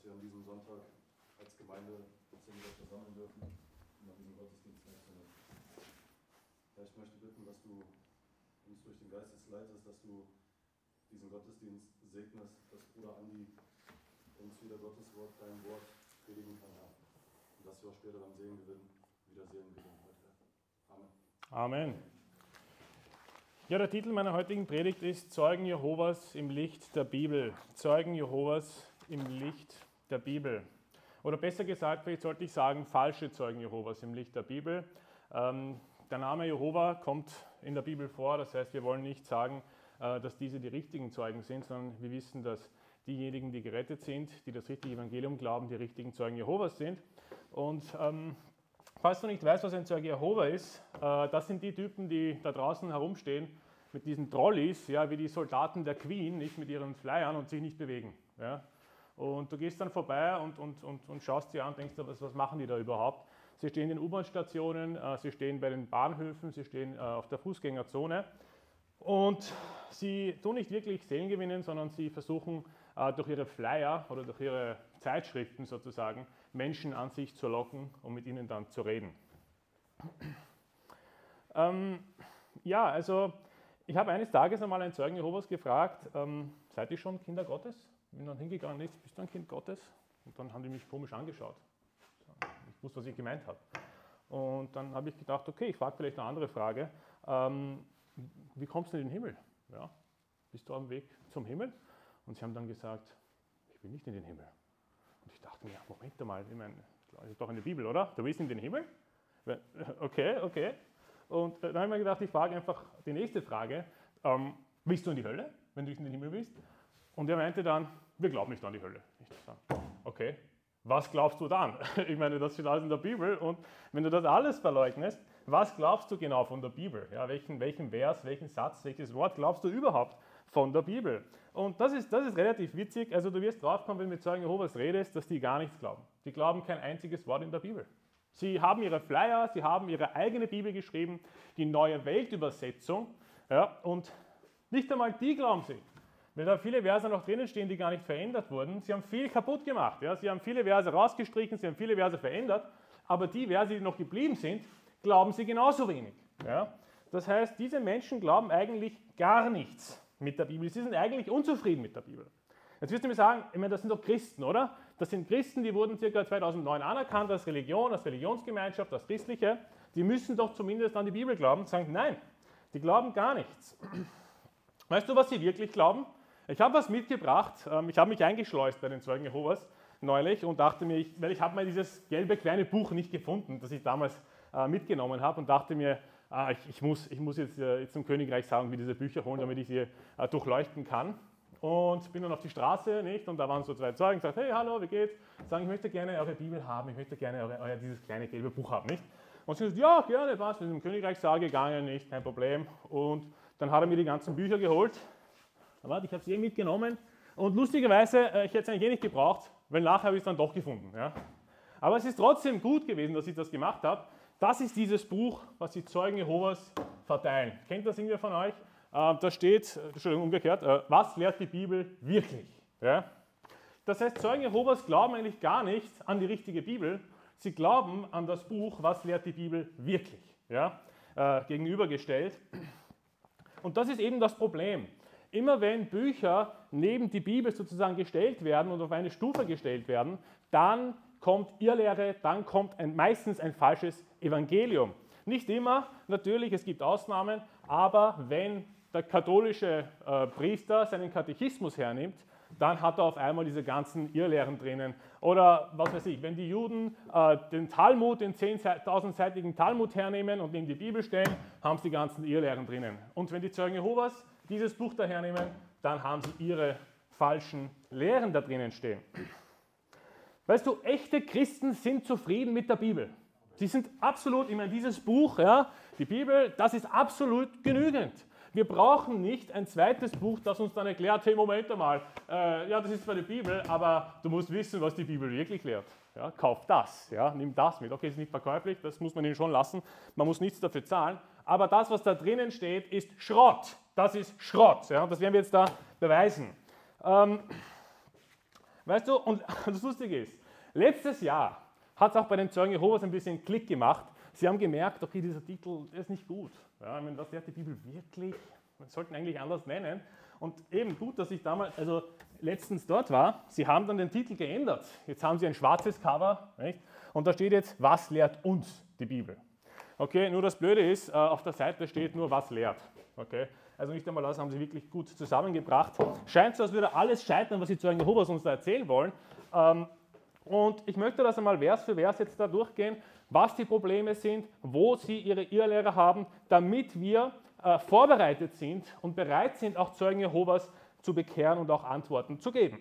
wir an diesem Sonntag als Gemeinde uns hier wieder versammeln dürfen, um an diesem Gottesdienst teilzunehmen. Ja, ich möchte bitten, dass du uns durch den Geist des leitest, dass du diesen Gottesdienst segnest, dass Bruder Andi uns wieder Gottes Wort, dein Wort predigen kann, Herr. Und dass wir auch später beim Segen gewinnen, wieder Segen gewinnen heute. Amen. Amen. Ja, der Titel meiner heutigen Predigt ist Zeugen Jehovas im Licht der Bibel. Zeugen Jehovas im Licht der Bibel. Oder besser gesagt, vielleicht sollte ich sagen, falsche Zeugen Jehovas im Licht der Bibel. Der Name Jehova kommt in der Bibel vor, das heißt, wir wollen nicht sagen, dass diese die richtigen Zeugen sind, sondern wir wissen, dass diejenigen, die gerettet sind, die das richtige Evangelium glauben, die richtigen Zeugen Jehovas sind. Und falls du nicht weißt, was ein Zeuge Jehova ist, das sind die Typen, die da draußen herumstehen mit diesen Trolleys, ja, wie die Soldaten der Queen, nicht mit ihren Flyern und sich nicht bewegen. Ja. Und du gehst dann vorbei und schaust sie an und denkst, was machen die da überhaupt? Sie stehen in U-Bahn-Stationen, sie stehen bei den Bahnhöfen, sie stehen auf der Fußgängerzone und sie tun nicht wirklich Seelen gewinnen, sondern sie versuchen durch ihre Flyer oder durch ihre Zeitschriften sozusagen Menschen an sich zu locken, um mit ihnen dann zu reden. Ja, also ich habe eines Tages einmal einen Zeugen Jehovas gefragt, seid ihr schon Kinder Gottes? Ich bin dann hingegangen, bist du ein Kind Gottes? Und dann haben die mich komisch angeschaut. Ich wusste, was ich gemeint habe. Und dann habe ich gedacht, okay, ich frage vielleicht eine andere Frage. Wie kommst du in den Himmel? Ja, bist du am Weg zum Himmel? Und sie haben dann gesagt, ich will nicht in den Himmel. Und ich dachte mir, Moment mal, ich meine, das ist doch in der Bibel, oder? Du willst in den Himmel? Okay. Und dann habe ich mir gedacht, ich frage einfach die nächste Frage. Willst du in die Hölle, wenn du nicht in den Himmel willst? Und er meinte dann, wir glauben nicht an die Hölle. Ich dachte, okay, was glaubst du dann? Ich meine, das steht alles in der Bibel. Und wenn du das alles verleugnest, was glaubst du genau von der Bibel? Ja, welchen Vers, welchen Satz, welches Wort glaubst du überhaupt von der Bibel? Und das ist relativ witzig. Also du wirst draufkommen, wenn du mit Zeugen Jehovas redest, dass die gar nichts glauben. Die glauben kein einziges Wort in der Bibel. Sie haben ihre Flyer, sie haben ihre eigene Bibel geschrieben, die Neue Weltübersetzung. Ja, und nicht einmal die glauben sie. Wenn da viele Verse noch drinnen stehen, die gar nicht verändert wurden, sie haben viel kaputt gemacht. Ja? Sie haben viele Verse rausgestrichen, sie haben viele Verse verändert, aber die Verse, die noch geblieben sind, glauben sie genauso wenig. Ja? Das heißt, diese Menschen glauben eigentlich gar nichts mit der Bibel. Sie sind eigentlich unzufrieden mit der Bibel. Jetzt wirst du mir sagen, ich meine, das sind doch Christen, oder? Das sind Christen, die wurden ca. 2009 anerkannt als Religion, als Religionsgemeinschaft, als Christliche. Die müssen doch zumindest an die Bibel glauben. Sagen, nein, die glauben gar nichts. Weißt du, was sie wirklich glauben? Ich habe was mitgebracht. Ich habe mich eingeschleust bei den Zeugen Jehovas neulich und dachte mir, weil ich habe mal dieses gelbe kleine Buch nicht gefunden, das ich damals mitgenommen habe und dachte mir, ich muss jetzt zum Königreich sagen, wie diese Bücher holen, damit ich sie durchleuchten kann. Und bin dann auf die Straße, nicht? Und da waren so zwei Zeugen, gesagt, hey, hallo, wie geht's? Sagen, ich möchte gerne eure Bibel haben, ich möchte gerne euer dieses kleine gelbe Buch haben, nicht? Und sie gesagt, ja, gerne, was? Wir sind im Königreichssaal gegangen, nicht? Kein Problem. Und dann hat er mir die ganzen Bücher geholt. Ich habe sie mitgenommen und lustigerweise, ich hätte es eigentlich nicht gebraucht, weil nachher habe ich es dann doch gefunden. Ja. Aber es ist trotzdem gut gewesen, dass ich das gemacht habe. Das ist dieses Buch, was die Zeugen Jehovas verteilen. Kennt das irgendwer von euch? Da steht, Entschuldigung, umgekehrt, was lehrt die Bibel wirklich? Ja. Das heißt, Zeugen Jehovas glauben eigentlich gar nicht an die richtige Bibel. Sie glauben an das Buch, was lehrt die Bibel wirklich? Ja. Gegenübergestellt. Und das ist eben das Problem. Immer wenn Bücher neben die Bibel sozusagen gestellt werden und auf eine Stufe gestellt werden, dann kommt Irrlehre, dann kommt meistens ein falsches Evangelium. Nicht immer, natürlich, es gibt Ausnahmen, aber wenn der katholische Priester seinen Katechismus hernimmt, dann hat er auf einmal diese ganzen Irrlehren drinnen. Oder was weiß ich, wenn die Juden den Talmud, den 10.000-seitigen Talmud hernehmen und neben die Bibel stellen, haben sie die ganzen Irrlehren drinnen. Und wenn die Zeugen Jehovas dieses Buch da hernehmen, dann haben sie ihre falschen Lehren da drinnen stehen. Weißt du, echte Christen sind zufrieden mit der Bibel. Sie sind absolut, ich meine, dieses Buch, ja, die Bibel, das ist absolut genügend. Wir brauchen nicht ein zweites Buch, das uns dann erklärt, hey, Moment einmal, ja, das ist zwar die Bibel, aber du musst wissen, was die Bibel wirklich lehrt. Ja, kauf das, ja, nimm das mit. Okay, ist nicht verkäuflich, das muss man ihnen schon lassen, man muss nichts dafür zahlen, aber das, was da drinnen steht, ist Schrott. Das ist Schrott, ja, das werden wir jetzt da beweisen. Weißt du, und das Lustige ist, letztes Jahr hat es auch bei den Zeugen Jehovas ein bisschen Klick gemacht. Sie haben gemerkt, okay, dieser Titel der ist nicht gut. Ja, ich meine, was lehrt die Bibel wirklich? Wir sollten eigentlich anders nennen. Und eben gut, dass ich damals, also letztens dort war, sie haben dann den Titel geändert. Jetzt haben sie ein schwarzes Cover, nicht? Und da steht jetzt, was lehrt uns die Bibel? Okay, nur das Blöde ist, auf der Seite steht nur, was lehrt. Okay, also nicht einmal das haben sie wirklich gut zusammengebracht. Scheint so, als würde alles scheitern, was die Zeugen Jehovas uns da erzählen wollen. Und ich möchte das einmal Vers für Vers jetzt da durchgehen, was die Probleme sind, wo sie ihre Irrlehre haben, damit wir vorbereitet sind und bereit sind, auch Zeugen Jehovas zu bekehren und auch Antworten zu geben.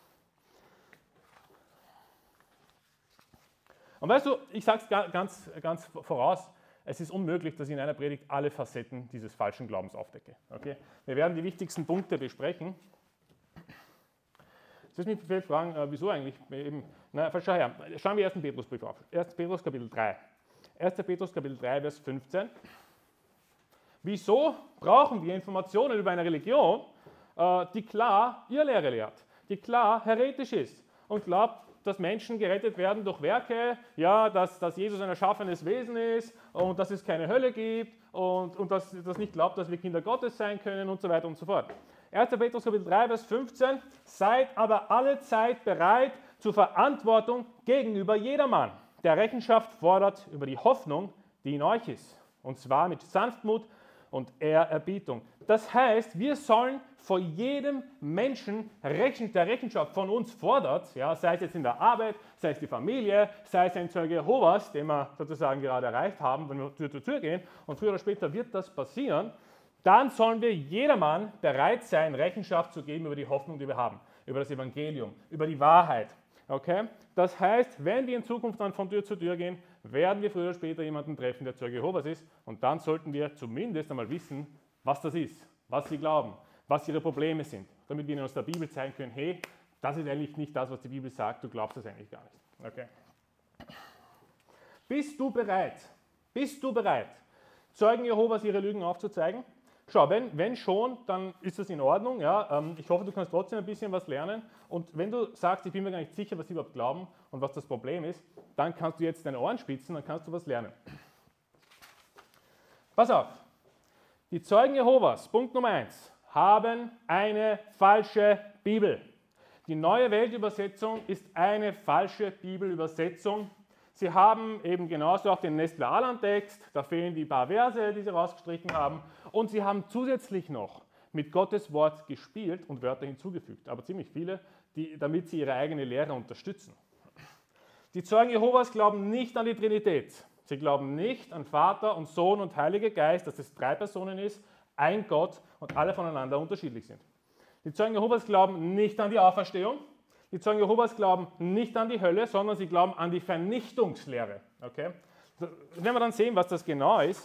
Und weißt du, ich sage es ganz voraus, es ist unmöglich, dass ich in einer Predigt alle Facetten dieses falschen Glaubens aufdecke. Okay? Wir werden die wichtigsten Punkte besprechen. Jetzt mich vielleicht fragen, wieso eigentlich? Schau her, schauen wir 1. Petrusbrief auf. 1. Petrus Kapitel 3. 1. Petrus Kapitel 3, Vers 15. Wieso brauchen wir Informationen über eine Religion, die klar Irrlehre lehrt, die klar heretisch ist und glaubt, dass Menschen gerettet werden durch Werke, ja, dass Jesus ein erschaffenes Wesen ist und dass es keine Hölle gibt und dass das nicht glaubt, dass wir Kinder Gottes sein können und so weiter und so fort. 1. Petrus Kapitel 3, Vers 15. Seid aber alle Zeit bereit zur Verantwortung gegenüber jedermann, der Rechenschaft fordert über die Hoffnung, die in euch ist. Und zwar mit Sanftmut und Ehrerbietung. Das heißt, wir sollen vor jedem Menschen, der Rechenschaft von uns fordert, ja, sei es jetzt in der Arbeit, sei es die Familie, sei es ein Zeuge Jehovas, den wir sozusagen gerade erreicht haben, wenn wir Tür zu Tür gehen, und früher oder später wird das passieren, dann sollen wir jedermann bereit sein, Rechenschaft zu geben über die Hoffnung, die wir haben, über das Evangelium, über die Wahrheit. Okay? Das heißt, wenn wir in Zukunft dann von Tür zu Tür gehen, werden wir früher oder später jemanden treffen, der Zeuge Jehovas ist, und dann sollten wir zumindest einmal wissen, was das ist, was sie glauben, was ihre Probleme sind, damit wir ihnen aus der Bibel zeigen können, hey, das ist eigentlich nicht das, was die Bibel sagt, du glaubst das eigentlich gar nicht. Okay? Bist du bereit? Bist du bereit, Zeugen Jehovas ihre Lügen aufzuzeigen? Schau, wenn schon, dann ist das in Ordnung. Ja? Ich hoffe, du kannst trotzdem ein bisschen was lernen. Und wenn du sagst, ich bin mir gar nicht sicher, was sie überhaupt glauben und was das Problem ist, dann kannst du jetzt deine Ohren spitzen, dann kannst du was lernen. Pass auf, die Zeugen Jehovas, Punkt Nummer 1, haben eine falsche Bibel. Die Neue Weltübersetzung ist eine falsche Bibelübersetzung. Sie haben eben genauso auch den Nestle-Aland-Text, da fehlen die paar Verse, die sie rausgestrichen haben. Und sie haben zusätzlich noch mit Gottes Wort gespielt und Wörter hinzugefügt, aber ziemlich viele, damit sie ihre eigene Lehre unterstützen. Die Zeugen Jehovas glauben nicht an die Trinität. Sie glauben nicht an Vater und Sohn und Heiliger Geist, dass es 3 Personen ist, ein Gott und alle voneinander unterschiedlich sind. Die Zeugen Jehovas glauben nicht an die Auferstehung. Die Zeugen Jehovas glauben nicht an die Hölle, sondern sie glauben an die Vernichtungslehre. Okay? Das werden wir dann sehen, was das genau ist.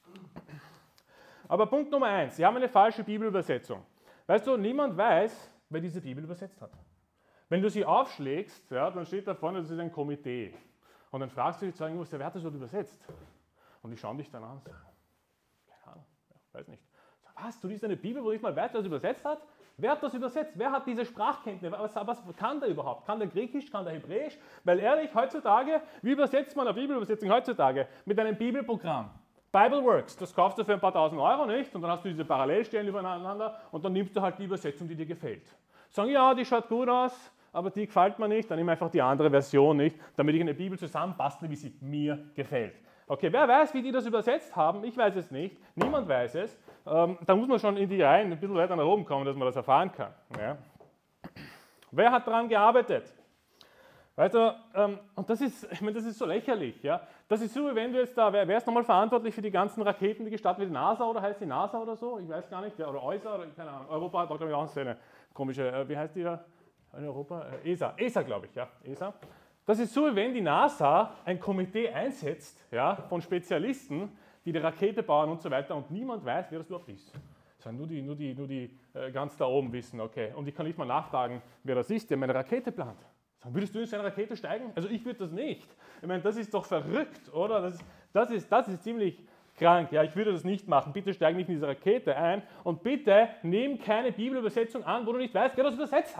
Aber Punkt Nummer 1, sie haben eine falsche Bibelübersetzung. Weißt du, niemand weiß, wer diese Bibel übersetzt hat. Wenn du sie aufschlägst, ja, dann steht da vorne, das ist ein Komitee. Und dann fragst du die Zeugen Jehovas, wer hat das dort übersetzt? Und die schauen dich dann an und sagen, keine Ahnung, ja, weiß nicht. Was, du liest eine Bibel, wo nicht mal weißt, wer das übersetzt hat? Wer hat das übersetzt? Wer hat diese Sprachkenntnis? Was kann der überhaupt? Kann der Griechisch? Kann der Hebräisch? Weil ehrlich, heutzutage, wie übersetzt man eine Bibelübersetzung heutzutage? Mit einem Bibelprogramm. Bibleworks, das kaufst du für ein paar tausend Euro, nicht? Und dann hast du diese Parallelstellen übereinander und dann nimmst du halt die Übersetzung, die dir gefällt. Sagen, ja, die schaut gut aus, aber die gefällt mir nicht, dann nimm einfach die andere Version, nicht? Damit ich eine Bibel zusammenbastle, wie sie mir gefällt. Okay, wer weiß, wie die das übersetzt haben? Ich weiß es nicht, niemand weiß es. Da muss man schon in die Reihen ein bisschen weiter nach oben kommen, dass man das erfahren kann. Ja. Wer hat daran gearbeitet? Weißt du, und das ist, ich meine, das ist so lächerlich. Ja? Das ist so, wie wenn du jetzt da, wer ist nochmal verantwortlich für die ganzen Raketen, die gestartet werden? NASA oder heißt die NASA oder so? Ich weiß gar nicht. Ja, oder ESA oder keine Ahnung. Europa hat da, glaube ich, auch so eine komische, wie heißt die da in Europa? ESA, glaube ich, ja. ESA. Das ist so, wie wenn die NASA ein Komitee einsetzt, ja, von Spezialisten, die Rakete bauen und so weiter und niemand weiß, wer das überhaupt ist. Das sind nur die ganz da oben wissen, okay. Und ich kann nicht mal nachfragen, wer das ist, der meine Rakete plant. Sagen, würdest du in so eine Rakete steigen? Also ich würde das nicht. Ich meine, das ist doch verrückt, oder? Das ist ziemlich krank. Ja, ich würde das nicht machen. Bitte steig nicht in diese Rakete ein und bitte nimm keine Bibelübersetzung an, wo du nicht weißt, wer das übersetzt hat.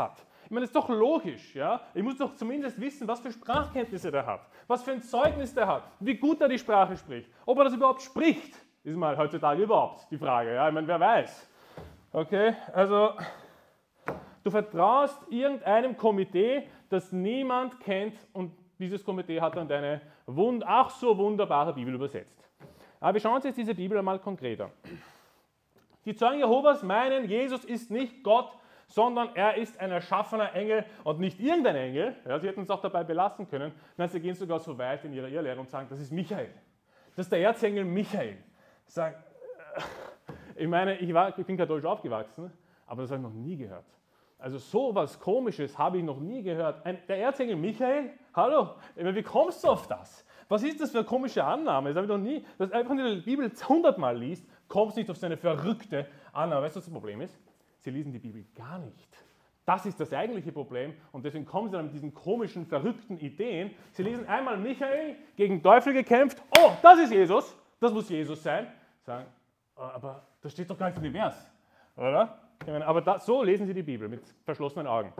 Ich meine, das ist doch logisch. Ja? Ich muss doch zumindest wissen, was für Sprachkenntnisse der hat, was für ein Zeugnis der hat, wie gut er die Sprache spricht, ob er das überhaupt spricht, ist mal heutzutage überhaupt die Frage. Ja? Ich meine, wer weiß. Okay, also du vertraust irgendeinem Komitee, das niemand kennt, und dieses Komitee hat dann deine ach so wunderbare Bibel übersetzt. Aber wir schauen uns jetzt diese Bibel einmal konkret an. Die Zeugen Jehovas meinen, Jesus ist nicht Gott, sondern er ist ein erschaffener Engel und nicht irgendein Engel. Ja, sie hätten es auch dabei belassen können. Nein, sie gehen sogar so weit in ihrer Irrlehre und sagen, das ist Michael. Das ist der Erzengel Michael. Sagen, ich meine, ich bin katholisch aufgewachsen, aber das habe ich noch nie gehört. Also so was Komisches habe ich noch nie gehört. Der Erzengel Michael? Hallo? Ich meine, wie kommst du auf das? Was ist das für eine komische Annahme? Das habe ich noch nie. Dass einfach in der Bibel 100-mal liest, kommst nicht auf so eine verrückte Annahme. Weißt du, was das Problem ist? Sie lesen die Bibel gar nicht. Das ist das eigentliche Problem und deswegen kommen sie dann mit diesen komischen, verrückten Ideen. Sie lesen einmal Michael gegen Teufel gekämpft. Oh, das ist Jesus. Das muss Jesus sein. Sagen, aber das steht doch gar nicht in dem Vers, oder? Ich meine, aber so lesen sie die Bibel mit verschlossenen Augen.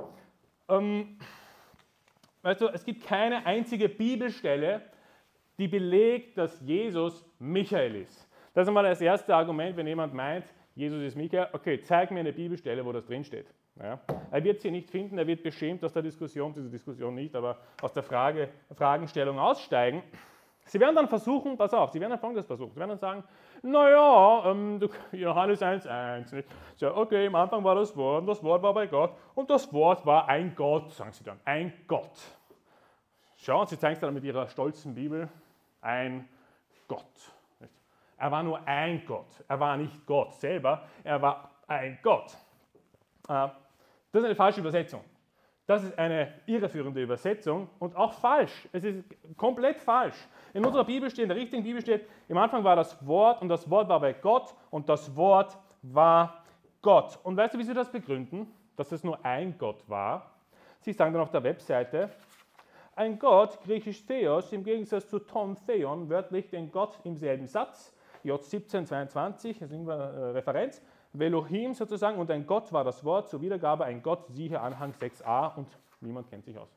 Weißt du, es gibt keine einzige Bibelstelle, die belegt, dass Jesus Michael ist. Das ist einmal das erste Argument, wenn jemand meint, Jesus ist Michael. Okay, zeig mir eine Bibelstelle, wo das drinsteht. Ja. Er wird sie nicht finden, er wird beschämt aus der Diskussion, diese Diskussion nicht, aber aus der Fragestellung aussteigen. Sie werden dann versuchen, pass auf, sie werden dann Folgendes versuchen. Sie werden dann sagen, naja, Johannes 1,1. Ja, okay, am Anfang war das Wort, und das Wort war bei Gott und das Wort war ein Gott, sagen sie dann, ein Gott. Schauen, sie zeigen es dann mit ihrer stolzen Bibel, ein Gott. Er war nur ein Gott, er war nicht Gott selber, er war ein Gott. Das ist eine falsche Übersetzung. Das ist eine irreführende Übersetzung und auch falsch. Es ist komplett falsch. In unserer Bibel steht, in der richtigen Bibel steht, im Anfang war das Wort und das Wort war bei Gott und das Wort war Gott. Und weißt du, wie sie das begründen, dass es nur ein Gott war? Sie sagen dann auf der Webseite, ein Gott, griechisch Theos, im Gegensatz zu Ton Theon, wörtlich den Gott im selben Satz, J1722, das ist eine Referenz, Velohim sozusagen, und ein Gott war das Wort, zur Wiedergabe ein Gott, siehe Anhang 6a, und niemand kennt sich aus.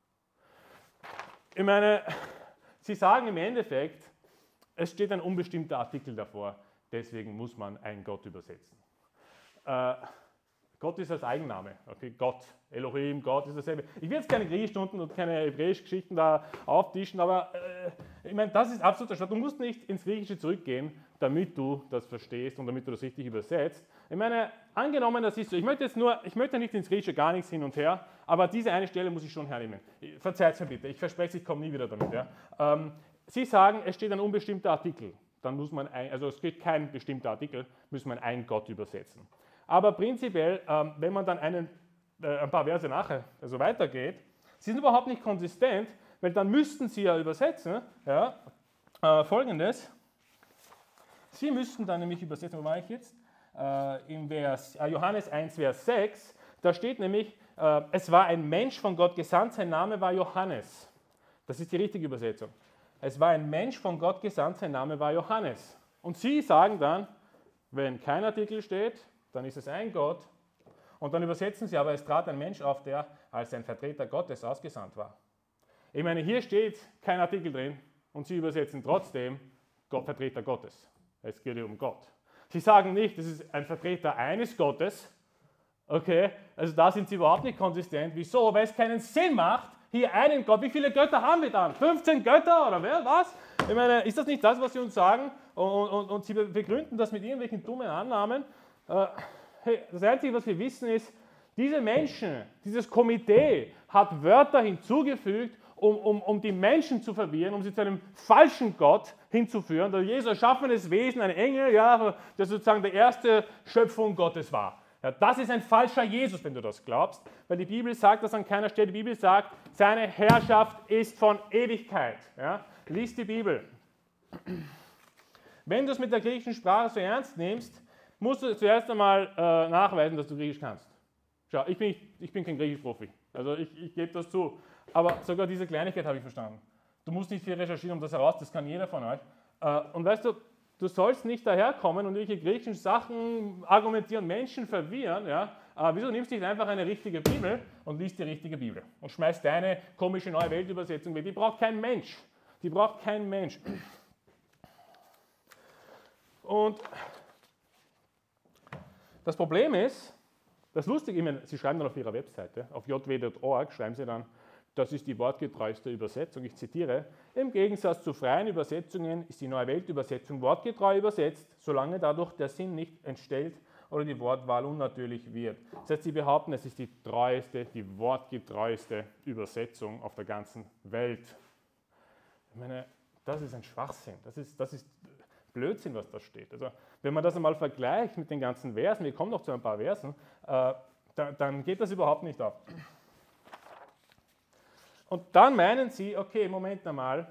Ich meine, sie sagen im Endeffekt, es steht ein unbestimmter Artikel davor, deswegen muss man ein Gott übersetzen. Gott ist als Eigenname, okay, Gott, Elohim, Gott ist dasselbe. Ich will jetzt keine Griechischstunden und keine hebräischen Geschichten da auftischen, aber ich meine, das ist absoluter Schwach. Du musst nicht ins Griechische zurückgehen, damit du das verstehst und damit du das richtig übersetzt. Ich meine, angenommen, das ist so, ich möchte nicht ins Griechische gar nichts hin und her, aber diese eine Stelle muss ich schon hernehmen. Verzeiht mir bitte, ich verspreche es, ich komme nie wieder damit. Ja. Sie sagen, es steht ein unbestimmter Artikel, dann muss man, also es steht kein bestimmter Artikel, muss man ein Gott übersetzen. Aber prinzipiell, wenn man dann ein paar Verse nachher also weitergeht, sie sind überhaupt nicht konsistent, weil dann müssten sie ja übersetzen, ja, Folgendes. Sie müssten dann nämlich übersetzen, wo war ich jetzt? Im Vers, Johannes 1, Vers 6, da steht nämlich, es war ein Mensch von Gott gesandt, sein Name war Johannes. Das ist die richtige Übersetzung. Es war ein Mensch von Gott gesandt, sein Name war Johannes. Und sie sagen dann, wenn kein Artikel steht, dann ist es ein Gott. Und dann übersetzen sie aber, es trat ein Mensch auf, der als ein Vertreter Gottes ausgesandt war. Ich meine, hier steht kein Artikel drin und sie übersetzen trotzdem Vertreter Gottes. Es geht um Gott. Sie sagen nicht, das ist ein Vertreter eines Gottes. Okay, also da sind sie überhaupt nicht konsistent. Wieso? Weil es keinen Sinn macht, hier einen Gott. Wie viele Götter haben wir dann? 15 Götter oder wer? Was? Ich meine, ist das nicht das, was sie uns sagen? Und sie begründen das mit irgendwelchen dummen Annahmen. Hey, das Einzige, was wir wissen, ist, diese Menschen, dieses Komitee hat Wörter hinzugefügt, um die Menschen zu verwirren, um sie zu einem falschen Gott hinzuführen. Der Jesus erschaffenes Wesen, ein Engel, ja, der sozusagen die erste Schöpfung Gottes war. Ja, das ist ein falscher Jesus, wenn du das glaubst, weil die Bibel sagt das an keiner Stelle. Die Bibel sagt, seine Herrschaft ist von Ewigkeit. Ja? Lies die Bibel. Wenn du es mit der griechischen Sprache so ernst nimmst, musst du zuerst einmal nachweisen, dass du Griechisch kannst. Schau, ich bin kein Griechisch-Profi, also ich gebe das zu, aber sogar diese Kleinigkeit habe ich verstanden. Du musst nicht viel recherchieren, um das heraus, das kann jeder von euch. Und weißt du, du sollst nicht daherkommen und irgendwelche griechischen Sachen argumentieren, Menschen verwirren, ja, wieso nimmst du nicht einfach eine richtige Bibel und liest die richtige Bibel und schmeißt deine komische Neue Weltübersetzung weg? Die braucht kein Mensch. Die braucht kein Mensch. Und das Problem ist, das Lustige, ich meine, Sie schreiben dann auf Ihrer Webseite, auf jw.org, schreiben Sie dann, das ist die wortgetreueste Übersetzung. Ich zitiere, im Gegensatz zu freien Übersetzungen ist die Neue Weltübersetzung wortgetreu übersetzt, solange dadurch der Sinn nicht entstellt oder die Wortwahl unnatürlich wird. Das heißt, Sie behaupten, es ist die treueste, die wortgetreueste Übersetzung auf der ganzen Welt. Ich meine, das ist ein Schwachsinn, das ist Blödsinn, was da steht. Also, wenn man das einmal vergleicht mit den ganzen Versen, wir kommen noch zu ein paar Versen, dann geht das überhaupt nicht auf. Und dann meinen sie, okay, Moment einmal,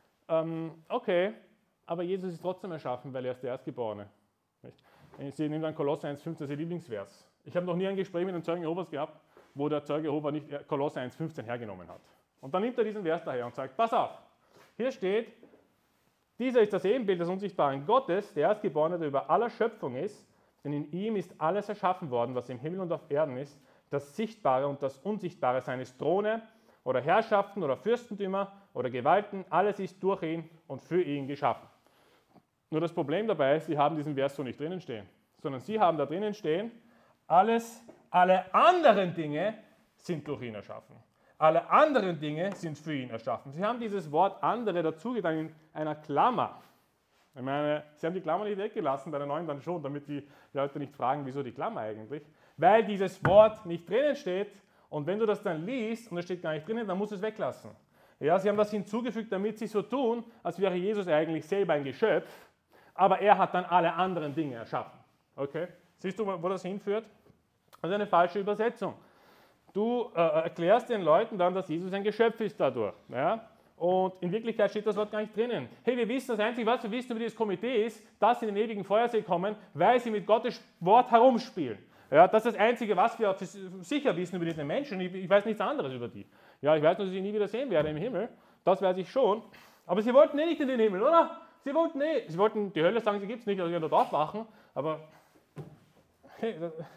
okay, aber Jesus ist trotzdem erschaffen, weil er ist der Erstgeborene. Sie nehmen dann Kolosser 1,15 als ihr Lieblingsvers. Ich habe noch nie ein Gespräch mit einem Zeugen Jehovas gehabt, wo der Zeuge Jehova nicht Kolosser 1,15 hergenommen hat. Und dann nimmt er diesen Vers daher und sagt, pass auf, hier steht, dieser ist das Ebenbild des unsichtbaren Gottes, der Erstgeborene, der über aller Schöpfung ist, denn in ihm ist alles erschaffen worden, was im Himmel und auf Erden ist, das Sichtbare und das Unsichtbare, seine Throne oder Herrschaften oder Fürstentümer oder Gewalten, alles ist durch ihn und für ihn geschaffen. Nur das Problem dabei ist, Sie haben diesen Vers so nicht drinnen stehen, sondern Sie haben da drinnen stehen, alle anderen Dinge sind durch ihn erschaffen. Alle anderen Dinge sind für ihn erschaffen. Sie haben dieses Wort andere dazugetan in einer Klammer. Ich meine, Sie haben die Klammer nicht weggelassen, bei der neuen dann schon, damit die Leute nicht fragen, wieso die Klammer eigentlich. Weil dieses Wort nicht drinnen steht und wenn du das dann liest und es steht gar nicht drinnen, dann musst du es weglassen. Ja, Sie haben das hinzugefügt, damit Sie so tun, als wäre Jesus eigentlich selber ein Geschöpf, aber er hat dann alle anderen Dinge erschaffen. Okay? Siehst du, wo das hinführt? Das ist eine falsche Übersetzung. Du erklärst den Leuten dann, dass Jesus ein Geschöpf ist dadurch. Ja? Und in Wirklichkeit steht das Wort gar nicht drinnen. Hey, wir wissen, das Einzige, was wir wissen über dieses Komitee ist, dass sie in den ewigen Feuersee kommen, weil sie mit Gottes Wort herumspielen. Ja, das ist das Einzige, was wir sicher wissen über diese Menschen. Ich weiß nichts anderes über die. Ja, ich weiß nur, dass ich sie nie wieder sehen werde im Himmel. Das weiß ich schon. Aber sie wollten nicht in den Himmel, oder? Sie wollten die Hölle sagen, sie gibt es nicht, also sie dort aufwachen. Aber hey,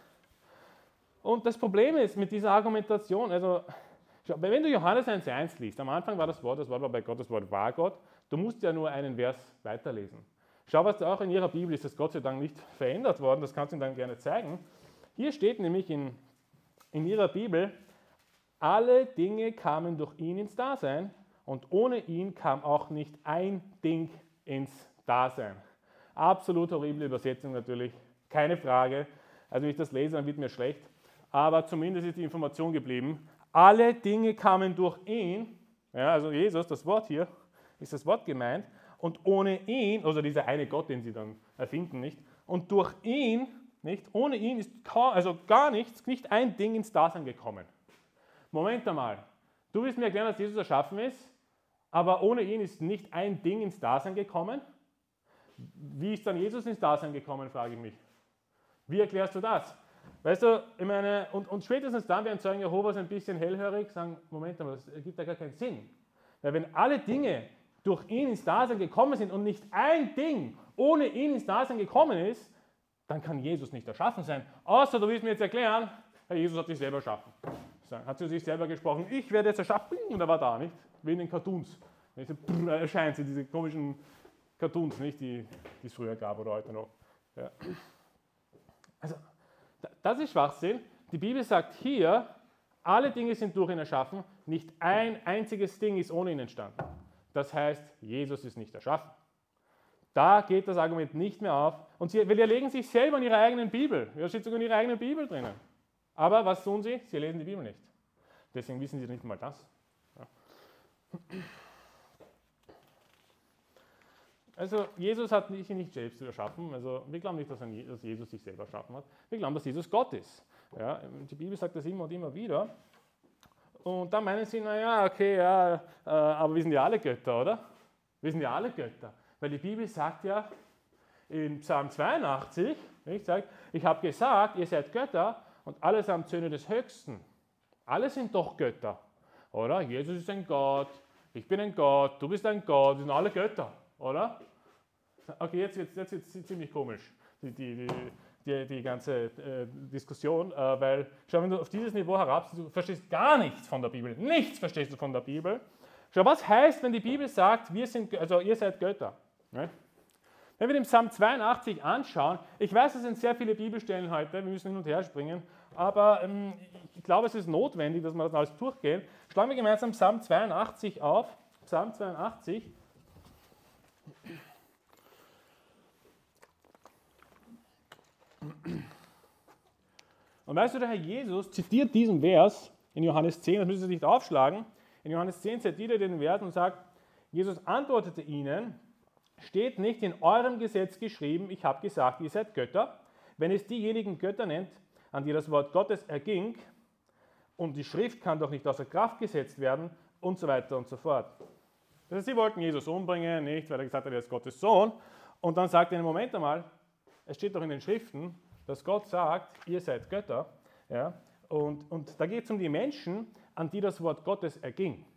und das Problem ist mit dieser Argumentation, also wenn du Johannes 1,1 liest, am Anfang war das Wort war bei Gott, das Wort war Gott, du musst ja nur einen Vers weiterlesen. Schau, was da auch in ihrer Bibel ist, das Gott sei Dank nicht verändert worden, das kannst du ihnen dann gerne zeigen. Hier steht nämlich in ihrer Bibel, alle Dinge kamen durch ihn ins Dasein und ohne ihn kam auch nicht ein Ding ins Dasein. Absolut horrible Übersetzung natürlich, keine Frage. Also wenn ich das lese, dann wird mir schlecht. Aber zumindest ist die Information geblieben. Alle Dinge kamen durch ihn, ja, also Jesus, das Wort hier, ist das Wort gemeint, und ohne ihn, also dieser eine Gott, den sie dann erfinden, nicht, und durch ihn, nicht, ohne ihn ist also gar nichts, nicht ein Ding ins Dasein gekommen. Moment einmal, du willst mir erklären, dass Jesus erschaffen ist, aber ohne ihn ist nicht ein Ding ins Dasein gekommen? Wie ist dann Jesus ins Dasein gekommen, frage ich mich. Wie erklärst du das? Weißt du, ich meine, und spätestens dann werden Zeugen Jehovas ein bisschen hellhörig, sagen, Moment mal, das ergibt ja gar keinen Sinn. Weil wenn alle Dinge durch ihn ins Dasein gekommen sind und nicht ein Ding ohne ihn ins Dasein gekommen ist, dann kann Jesus nicht erschaffen sein. Außer du willst mir jetzt erklären, Jesus hat sich selber erschaffen. Hat zu sich selber gesprochen, ich werde jetzt erschaffen, und er war da, nicht? Wie in den Cartoons. Erscheint sie, diese komischen Cartoons, nicht? Die es früher gab oder heute noch. Ja. Also, das ist Schwachsinn. Die Bibel sagt hier, alle Dinge sind durch ihn erschaffen, nicht ein einziges Ding ist ohne ihn entstanden. Das heißt, Jesus ist nicht erschaffen. Da geht das Argument nicht mehr auf. Und sie widerlegen sich selber in ihrer eigenen Bibel. Ja, steht sogar in ihrer eigenen Bibel drinnen. Aber was tun sie? Sie lesen die Bibel nicht. Deswegen wissen sie nicht mal das. Ja. Also Jesus hat sich nicht selbst erschaffen. Also wir glauben nicht, dass Jesus sich selber erschaffen hat. Wir glauben, dass Jesus Gott ist. Ja, die Bibel sagt das immer und immer wieder. Und dann meinen sie, naja, okay, ja, aber wir sind ja alle Götter, oder? Wir sind ja alle Götter. Weil die Bibel sagt ja in Psalm 82, ich habe gesagt, ihr seid Götter und allesamt Söhne des Höchsten. Alle sind doch Götter, oder? Jesus ist ein Gott, ich bin ein Gott, du bist ein Gott, wir sind alle Götter, oder? Okay, jetzt wird es ziemlich komisch. die ganze Diskussion, weil, schau, wenn du auf dieses Niveau herabst, du verstehst gar nichts von der Bibel. Nichts verstehst du von der Bibel. Schau, was heißt, wenn die Bibel sagt, ihr seid Götter? Ne? Wenn wir den Psalm 82 anschauen, ich weiß, es sind sehr viele Bibelstellen heute, wir müssen hin und her springen, aber ich glaube, es ist notwendig, dass wir das alles durchgehen. Schlagen wir gemeinsam Psalm 82 auf. Psalm 82. Und weißt du, der Herr Jesus zitiert diesen Vers in Johannes 10, das müssen Sie nicht aufschlagen. In Johannes 10 zitiert er den Vers und sagt, Jesus antwortete ihnen, steht nicht in eurem Gesetz geschrieben, ich habe gesagt, ihr seid Götter, wenn es diejenigen Götter nennt, an die das Wort Gottes erging, und die Schrift kann doch nicht außer Kraft gesetzt werden, und so weiter und so fort. Das heißt, sie wollten Jesus umbringen, nicht, weil er gesagt hat, er ist Gottes Sohn, und dann sagt er, Moment einmal, es steht doch in den Schriften, dass Gott sagt, ihr seid Götter, ja, und da geht es um die Menschen, an die das Wort Gottes erging.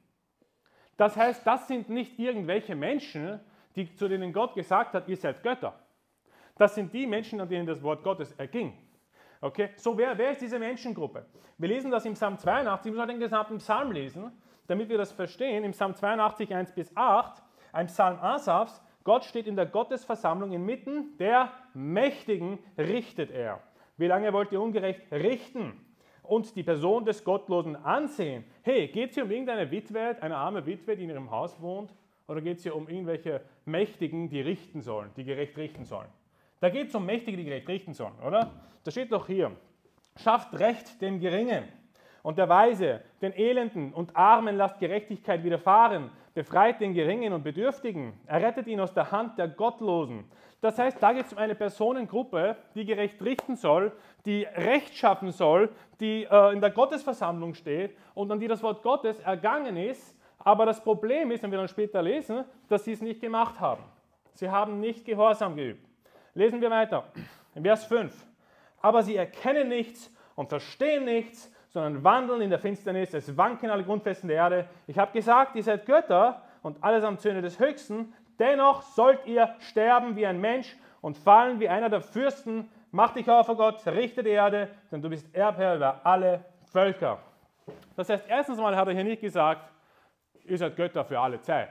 Das heißt, das sind nicht irgendwelche Menschen, zu denen Gott gesagt hat, ihr seid Götter. Das sind die Menschen, an denen das Wort Gottes erging. Okay? So, wer ist diese Menschengruppe? Wir lesen das im Psalm 82, ich muss halt den gesamten Psalm lesen, damit wir das verstehen. Im Psalm 82, 1-8, ein Psalm Asafs, Gott steht in der Gottesversammlung inmitten der Mächtigen, richtet er. Wie lange wollt ihr ungerecht richten und die Person des Gottlosen ansehen? Hey, geht es hier um irgendeine Witwe, eine arme Witwe, die in ihrem Haus wohnt? Oder geht es hier um irgendwelche Mächtigen, die richten sollen, die gerecht richten sollen? Da geht es um Mächtige, die gerecht richten sollen, oder? Da steht doch hier, schafft Recht den Geringen und der Weise, den Elenden und Armen lasst Gerechtigkeit widerfahren, befreit den Geringen und Bedürftigen, errettet ihn aus der Hand der Gottlosen. Das heißt, da geht es um eine Personengruppe, die gerecht richten soll, die Recht schaffen soll, die in der Gottesversammlung steht und an die das Wort Gottes ergangen ist. Aber das Problem ist, wenn wir dann später lesen, dass sie es nicht gemacht haben. Sie haben nicht Gehorsam geübt. Lesen wir weiter. In Vers 5. Aber sie erkennen nichts und verstehen nichts, sondern wandeln in der Finsternis. Es wanken alle Grundfesten der Erde. Ich habe gesagt, ihr seid Götter und allesamt Söhne des Höchsten. Dennoch sollt ihr sterben wie ein Mensch und fallen wie einer der Fürsten. Mach dich auf, oh Gott, richte die Erde, denn du bist Erbherr über alle Völker. Das heißt, erstens mal hat er hier nicht gesagt, ihr seid Götter für alle Zeit.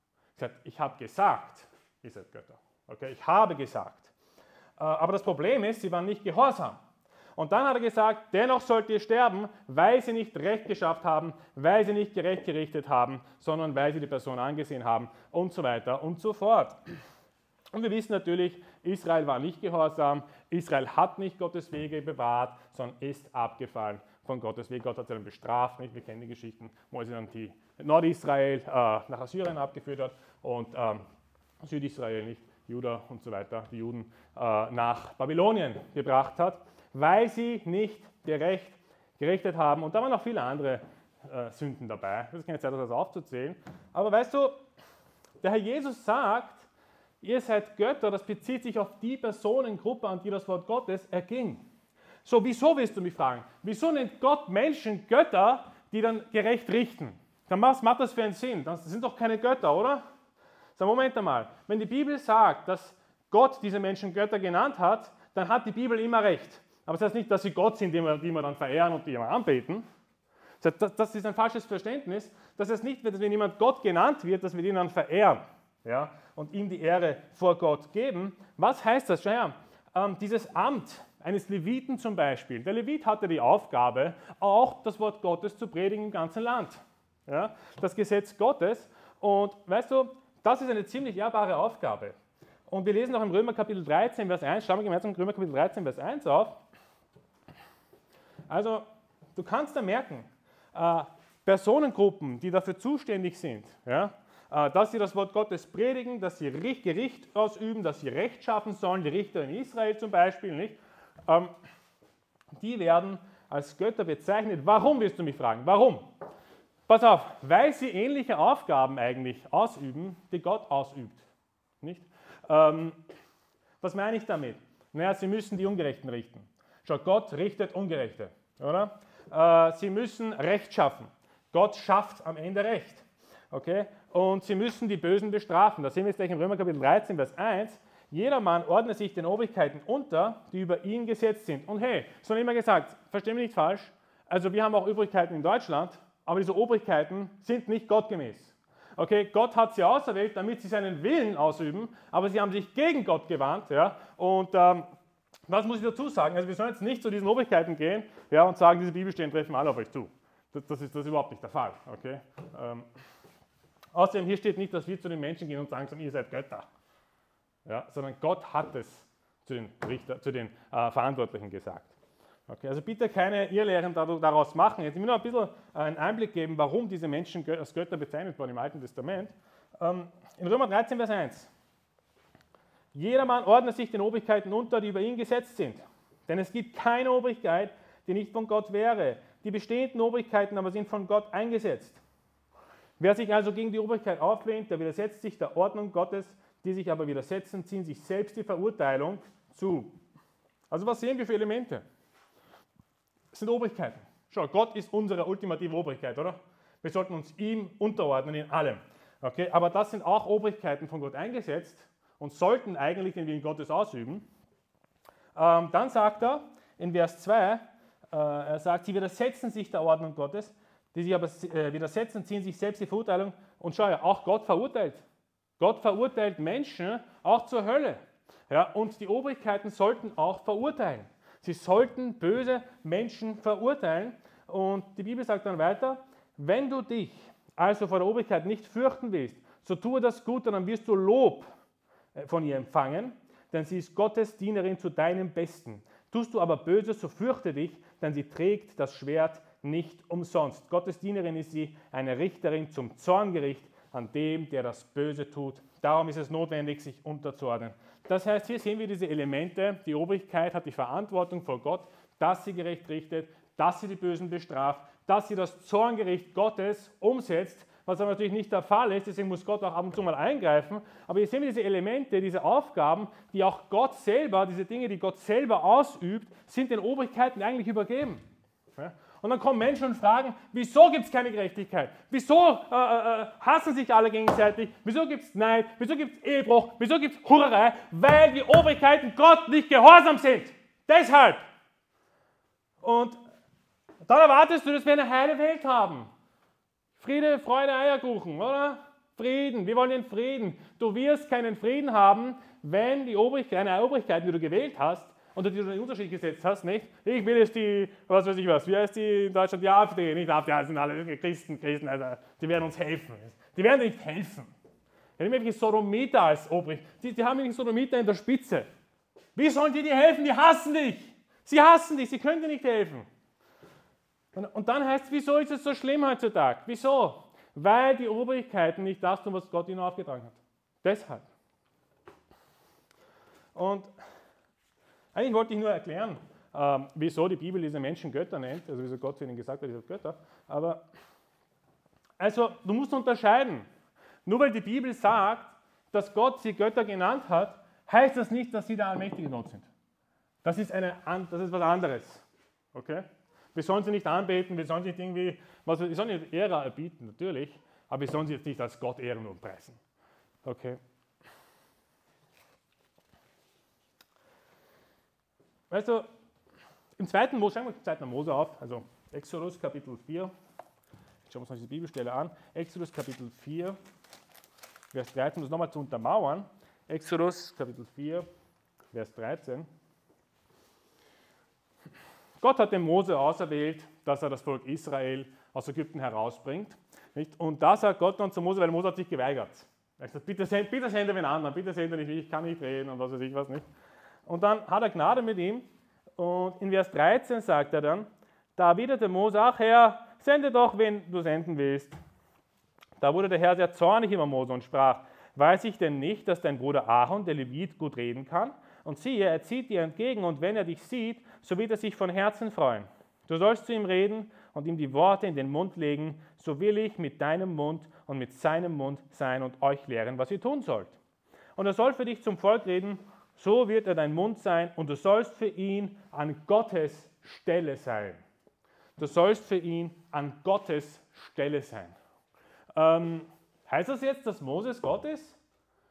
Ich habe gesagt, ihr seid Götter. Okay, ich habe gesagt. Aber das Problem ist, sie waren nicht gehorsam. Und dann hat er gesagt, dennoch sollt ihr sterben, weil sie nicht Recht geschafft haben, weil sie nicht gerecht gerichtet haben, sondern weil sie die Person angesehen haben und so weiter und so fort. Und wir wissen natürlich, Israel war nicht gehorsam, Israel hat nicht Gottes Wege bewahrt, sondern ist abgefallen von Gottes Weg. Gott hat sie dann bestraft, nicht? Wir kennen die Geschichten, wo er sie dann die Nordisrael nach Assyrien abgeführt hat und Südisrael, nicht? Juda und so weiter, die Juden nach Babylonien gebracht hat, weil sie nicht gerichtet haben. Und da waren noch viele andere Sünden dabei. Das ist keine Zeit, das aufzuzählen. Aber weißt du, der Herr Jesus sagt, ihr seid Götter, das bezieht sich auf die Personengruppe, an die das Wort Gottes erging. So, wieso willst du mich fragen? Wieso nennt Gott Menschen Götter, die dann gerecht richten? Dann was macht das für einen Sinn? Das sind doch keine Götter, oder? So, Moment einmal. Wenn die Bibel sagt, dass Gott diese Menschen Götter genannt hat, dann hat die Bibel immer recht. Aber das heißt nicht, dass sie Gott sind, die wir dann verehren und die wir anbeten. Das ist ein falsches Verständnis. Das heißt nicht, dass wenn jemand Gott genannt wird, dass wir ihn dann verehren, ja, und ihm die Ehre vor Gott geben. Was heißt das? Schau her, dieses Amt eines Leviten zum Beispiel. Der Levit hatte die Aufgabe, auch das Wort Gottes zu predigen im ganzen Land. Ja, das Gesetz Gottes. Und weißt du, das ist eine ziemlich ehrbare Aufgabe. Und wir lesen auch im Römer Kapitel 13, Vers 1, schauen wir gemeinsam Römer Kapitel 13, Vers 1 auf. Also, du kannst da merken, Personengruppen, die dafür zuständig sind, ja, dass sie das Wort Gottes predigen, dass sie Gericht ausüben, dass sie Recht schaffen sollen, die Richter in Israel zum Beispiel, nicht? Die werden als Götter bezeichnet. Warum, wirst du mich fragen? Warum? Pass auf, weil sie ähnliche Aufgaben eigentlich ausüben, die Gott ausübt. Nicht? Was meine ich damit? Naja, sie müssen die Ungerechten richten. Schau, Gott richtet Ungerechte, oder? Sie müssen Recht schaffen. Gott schafft am Ende Recht. Okay? Und sie müssen die Bösen bestrafen. Da sehen wir jetzt gleich in Römer Kapitel 13, Vers 1. Jedermann ordne sich den Obrigkeiten unter, die über ihn gesetzt sind. Und hey, so immer gesagt, versteh mich nicht falsch, also wir haben auch Obrigkeiten in Deutschland, aber diese Obrigkeiten sind nicht gottgemäß. Okay, Gott hat sie auserwählt, damit sie seinen Willen ausüben, aber sie haben sich gegen Gott gewandt. Ja? Und was muss ich dazu sagen? Also wir sollen jetzt nicht zu diesen Obrigkeiten gehen, ja, und sagen, diese Bibelstellen treffen alle auf euch zu. Das ist überhaupt nicht der Fall. Okay? Außerdem hier steht nicht, dass wir zu den Menschen gehen und sagen, ihr seid Götter. Ja? Sondern Gott hat es zu den Verantwortlichen gesagt. Okay, also bitte keine Irrlehren daraus machen. Jetzt will ich nur ein bisschen einen Einblick geben, warum diese Menschen als Götter bezeichnet wurden im Alten Testament. In Römer 13, Vers 1. Jedermann ordnet sich den Obrigkeiten unter, die über ihn gesetzt sind. Denn es gibt keine Obrigkeit, die nicht von Gott wäre. Die bestehenden Obrigkeiten aber sind von Gott eingesetzt. Wer sich also gegen die Obrigkeit auflehnt, der widersetzt sich der Ordnung Gottes, die sich aber widersetzen, ziehen sich selbst die Verurteilung zu. Also was sehen wir für Elemente? Es sind Obrigkeiten. Schau, Gott ist unsere ultimative Obrigkeit, oder? Wir sollten uns ihm unterordnen in allem. Okay? Aber das sind auch Obrigkeiten von Gott eingesetzt und sollten eigentlich den Willen Gottes ausüben. Dann sagt er in Vers 2, er sagt, sie widersetzen sich der Ordnung Gottes, die sich aber widersetzen, ziehen sich selbst die Verurteilung. Und schau ja, auch Gott verurteilt. Gott verurteilt Menschen auch zur Hölle. Ja? Und die Obrigkeiten sollten auch verurteilen. Sie sollten böse Menschen verurteilen. Und die Bibel sagt dann weiter, wenn du dich also vor der Obrigkeit nicht fürchten willst, so tue das Gute, dann wirst du Lob von ihr empfangen, denn sie ist Gottes Dienerin zu deinem Besten. Tust du aber Böses, so fürchte dich, denn sie trägt das Schwert nicht umsonst. Gottes Dienerin ist sie, eine Richterin zum Zorngericht an dem, der das Böse tut. Darum ist es notwendig, sich unterzuordnen. Das heißt, hier sehen wir diese Elemente. Die Obrigkeit hat die Verantwortung vor Gott, dass sie gerecht richtet, dass sie die Bösen bestraft, dass sie das Zorngericht Gottes umsetzt, was aber natürlich nicht der Fall ist. Deswegen muss Gott auch ab und zu mal eingreifen. Aber hier sehen wir diese Elemente, diese Aufgaben, die auch Gott selber, diese Dinge, die Gott selber ausübt, sind den Obrigkeiten eigentlich übergeben. Ja? Und dann kommen Menschen und fragen, wieso gibt es keine Gerechtigkeit? Wieso hassen sich alle gegenseitig? Wieso gibt es Neid? Wieso gibt es Ehebruch? Wieso gibt es Hurerei? Weil die Obrigkeiten Gott nicht gehorsam sind. Deshalb. Und dann erwartest du, dass wir eine heile Welt haben. Friede, Freude, Eierkuchen, oder? Frieden, wir wollen den Frieden. Du wirst keinen Frieden haben, wenn die eine Obrigkeit, die du gewählt hast, unter die du den Unterschied gesetzt hast, nicht? Ich will jetzt die, was weiß ich was, wie heißt die in Deutschland, die AfD, nicht AfD, das sind alle Christen, also die werden uns helfen. Die werden nicht helfen. Wir haben nämlich Sodomiter als Obrigkeit. Die haben nämlich Sodomiter in der Spitze. Wie sollen die dir helfen? Die hassen dich. Sie hassen dich, sie können dir nicht helfen. Und dann heißt es, wieso ist es so schlimm heutzutage? Wieso? Weil die Obrigkeiten nicht das tun, was Gott ihnen aufgetragen hat. Deshalb. Und eigentlich wollte ich nur erklären, wieso die Bibel diese Menschen Götter nennt, also wieso Gott zu ihnen gesagt hat, ihr seid Götter. Aber, also, du musst unterscheiden. Nur weil die Bibel sagt, dass Gott sie Götter genannt hat, heißt das nicht, dass sie der allmächtige Gott sind. Das ist was anderes. Okay? Wir sollen sie nicht anbeten, wir sollen sie nicht irgendwie, wir sollen ihnen Ehre erbieten, natürlich, aber wir sollen sie jetzt nicht als Gott ehren und preisen. Okay? Weißt du, im zweiten Mose, schauen wir den zweiten Mose auf, also Exodus Kapitel 4, schauen wir uns mal diese Bibelstelle an, Exodus Kapitel 4, Vers 13, um das nochmal zu untermauern, Exodus Kapitel 4, Vers 13. Gott hat den Mose auserwählt, dass er das Volk Israel aus Ägypten herausbringt. Nicht? Und da sagt Gott dann zu Mose, weil Mose hat sich geweigert. Er hat gesagt, bitte sende wen anderen, bitte sende nicht, ich kann nicht reden und was weiß ich was nicht. Und dann hat er Gnade mit ihm und in Vers 13 sagt er dann, da erwiderte Mose, ach Herr, sende doch, wen du senden willst. Da wurde der Herr sehr zornig über Mose und sprach, weiß ich denn nicht, dass dein Bruder Aaron, der Levit, gut reden kann? Und siehe, er zieht dir entgegen und wenn er dich sieht, so wird er sich von Herzen freuen. Du sollst zu ihm reden und ihm die Worte in den Mund legen, so will ich mit deinem Mund und mit seinem Mund sein und euch lehren, was ihr tun sollt. Und er soll für dich zum Volk reden, so wird er dein Mund sein und du sollst für ihn an Gottes Stelle sein. Du sollst für ihn an Gottes Stelle sein. Heißt das jetzt, dass Moses Gott ist?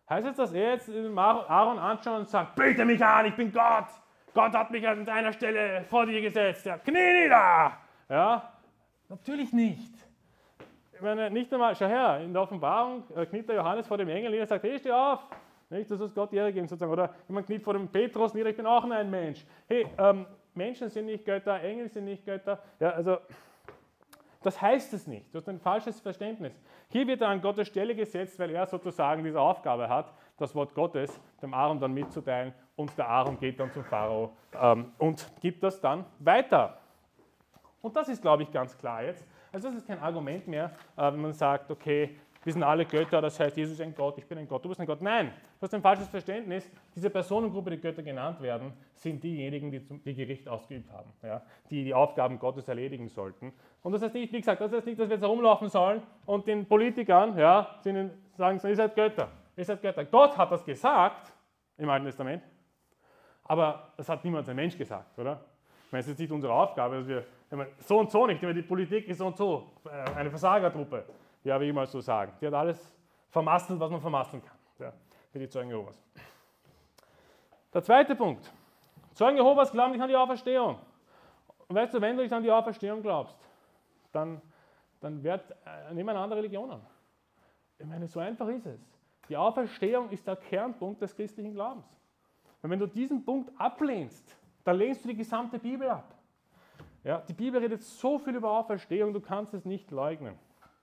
Heißt es, dass er jetzt Aaron anschaut und sagt, bete mich an, ich bin Gott. Gott hat mich an deiner Stelle vor dir gesetzt. Ja, knie nieder. Ja, natürlich nicht. Ich meine, nicht einmal, schau her, in der Offenbarung kniet der Johannes vor dem Engel nieder und sagt, hey, steh auf. Nicht, das ist Gott Ehre geben sozusagen. Oder jemand kniet vor dem Petrus nieder, ich bin auch nur ein Mensch. Hey, Menschen sind nicht Götter, Engel sind nicht Götter. Ja, also, das heißt es nicht. Du hast ein falsches Verständnis. Hier wird er an Gottes Stelle gesetzt, weil er sozusagen diese Aufgabe hat, das Wort Gottes dem Aaron dann mitzuteilen, und der Aaron geht dann zum Pharao und gibt das dann weiter. Und das ist, glaube ich, ganz klar jetzt. Also das ist kein Argument mehr, wenn man sagt, okay, wir sind alle Götter, das heißt, Jesus ist ein Gott, ich bin ein Gott, du bist ein Gott. Nein, du hast ein falsches Verständnis. Diese Personengruppe, die Götter genannt werden, sind diejenigen, die Gericht ausgeübt haben, ja, die die Aufgaben Gottes erledigen sollten. Und das heißt nicht, wie gesagt, das heißt nicht, dass wir jetzt herumlaufen sollen und den Politikern sagen, ihr seid Götter. Ihr seid Götter. Gott hat das gesagt im Alten Testament, aber das hat niemals ein Mensch gesagt, oder? Ich meine, es ist nicht unsere Aufgabe, dass wir so und so nicht, die Politik ist so und so, eine Versagertruppe, ja, wie ich mal so sagen. Die hat alles vermasselt, was man vermasseln kann, ja, für die Zeugen Jehovas. Der zweite Punkt. Zeugen Jehovas glauben nicht an die Auferstehung. Und weißt du, wenn du nicht an die Auferstehung glaubst, dann nimm eine andere Religion an. Ich meine, so einfach ist es. Die Auferstehung ist der Kernpunkt des christlichen Glaubens. Und wenn du diesen Punkt ablehnst, dann lehnst du die gesamte Bibel ab. Ja, die Bibel redet so viel über Auferstehung, du kannst es nicht leugnen.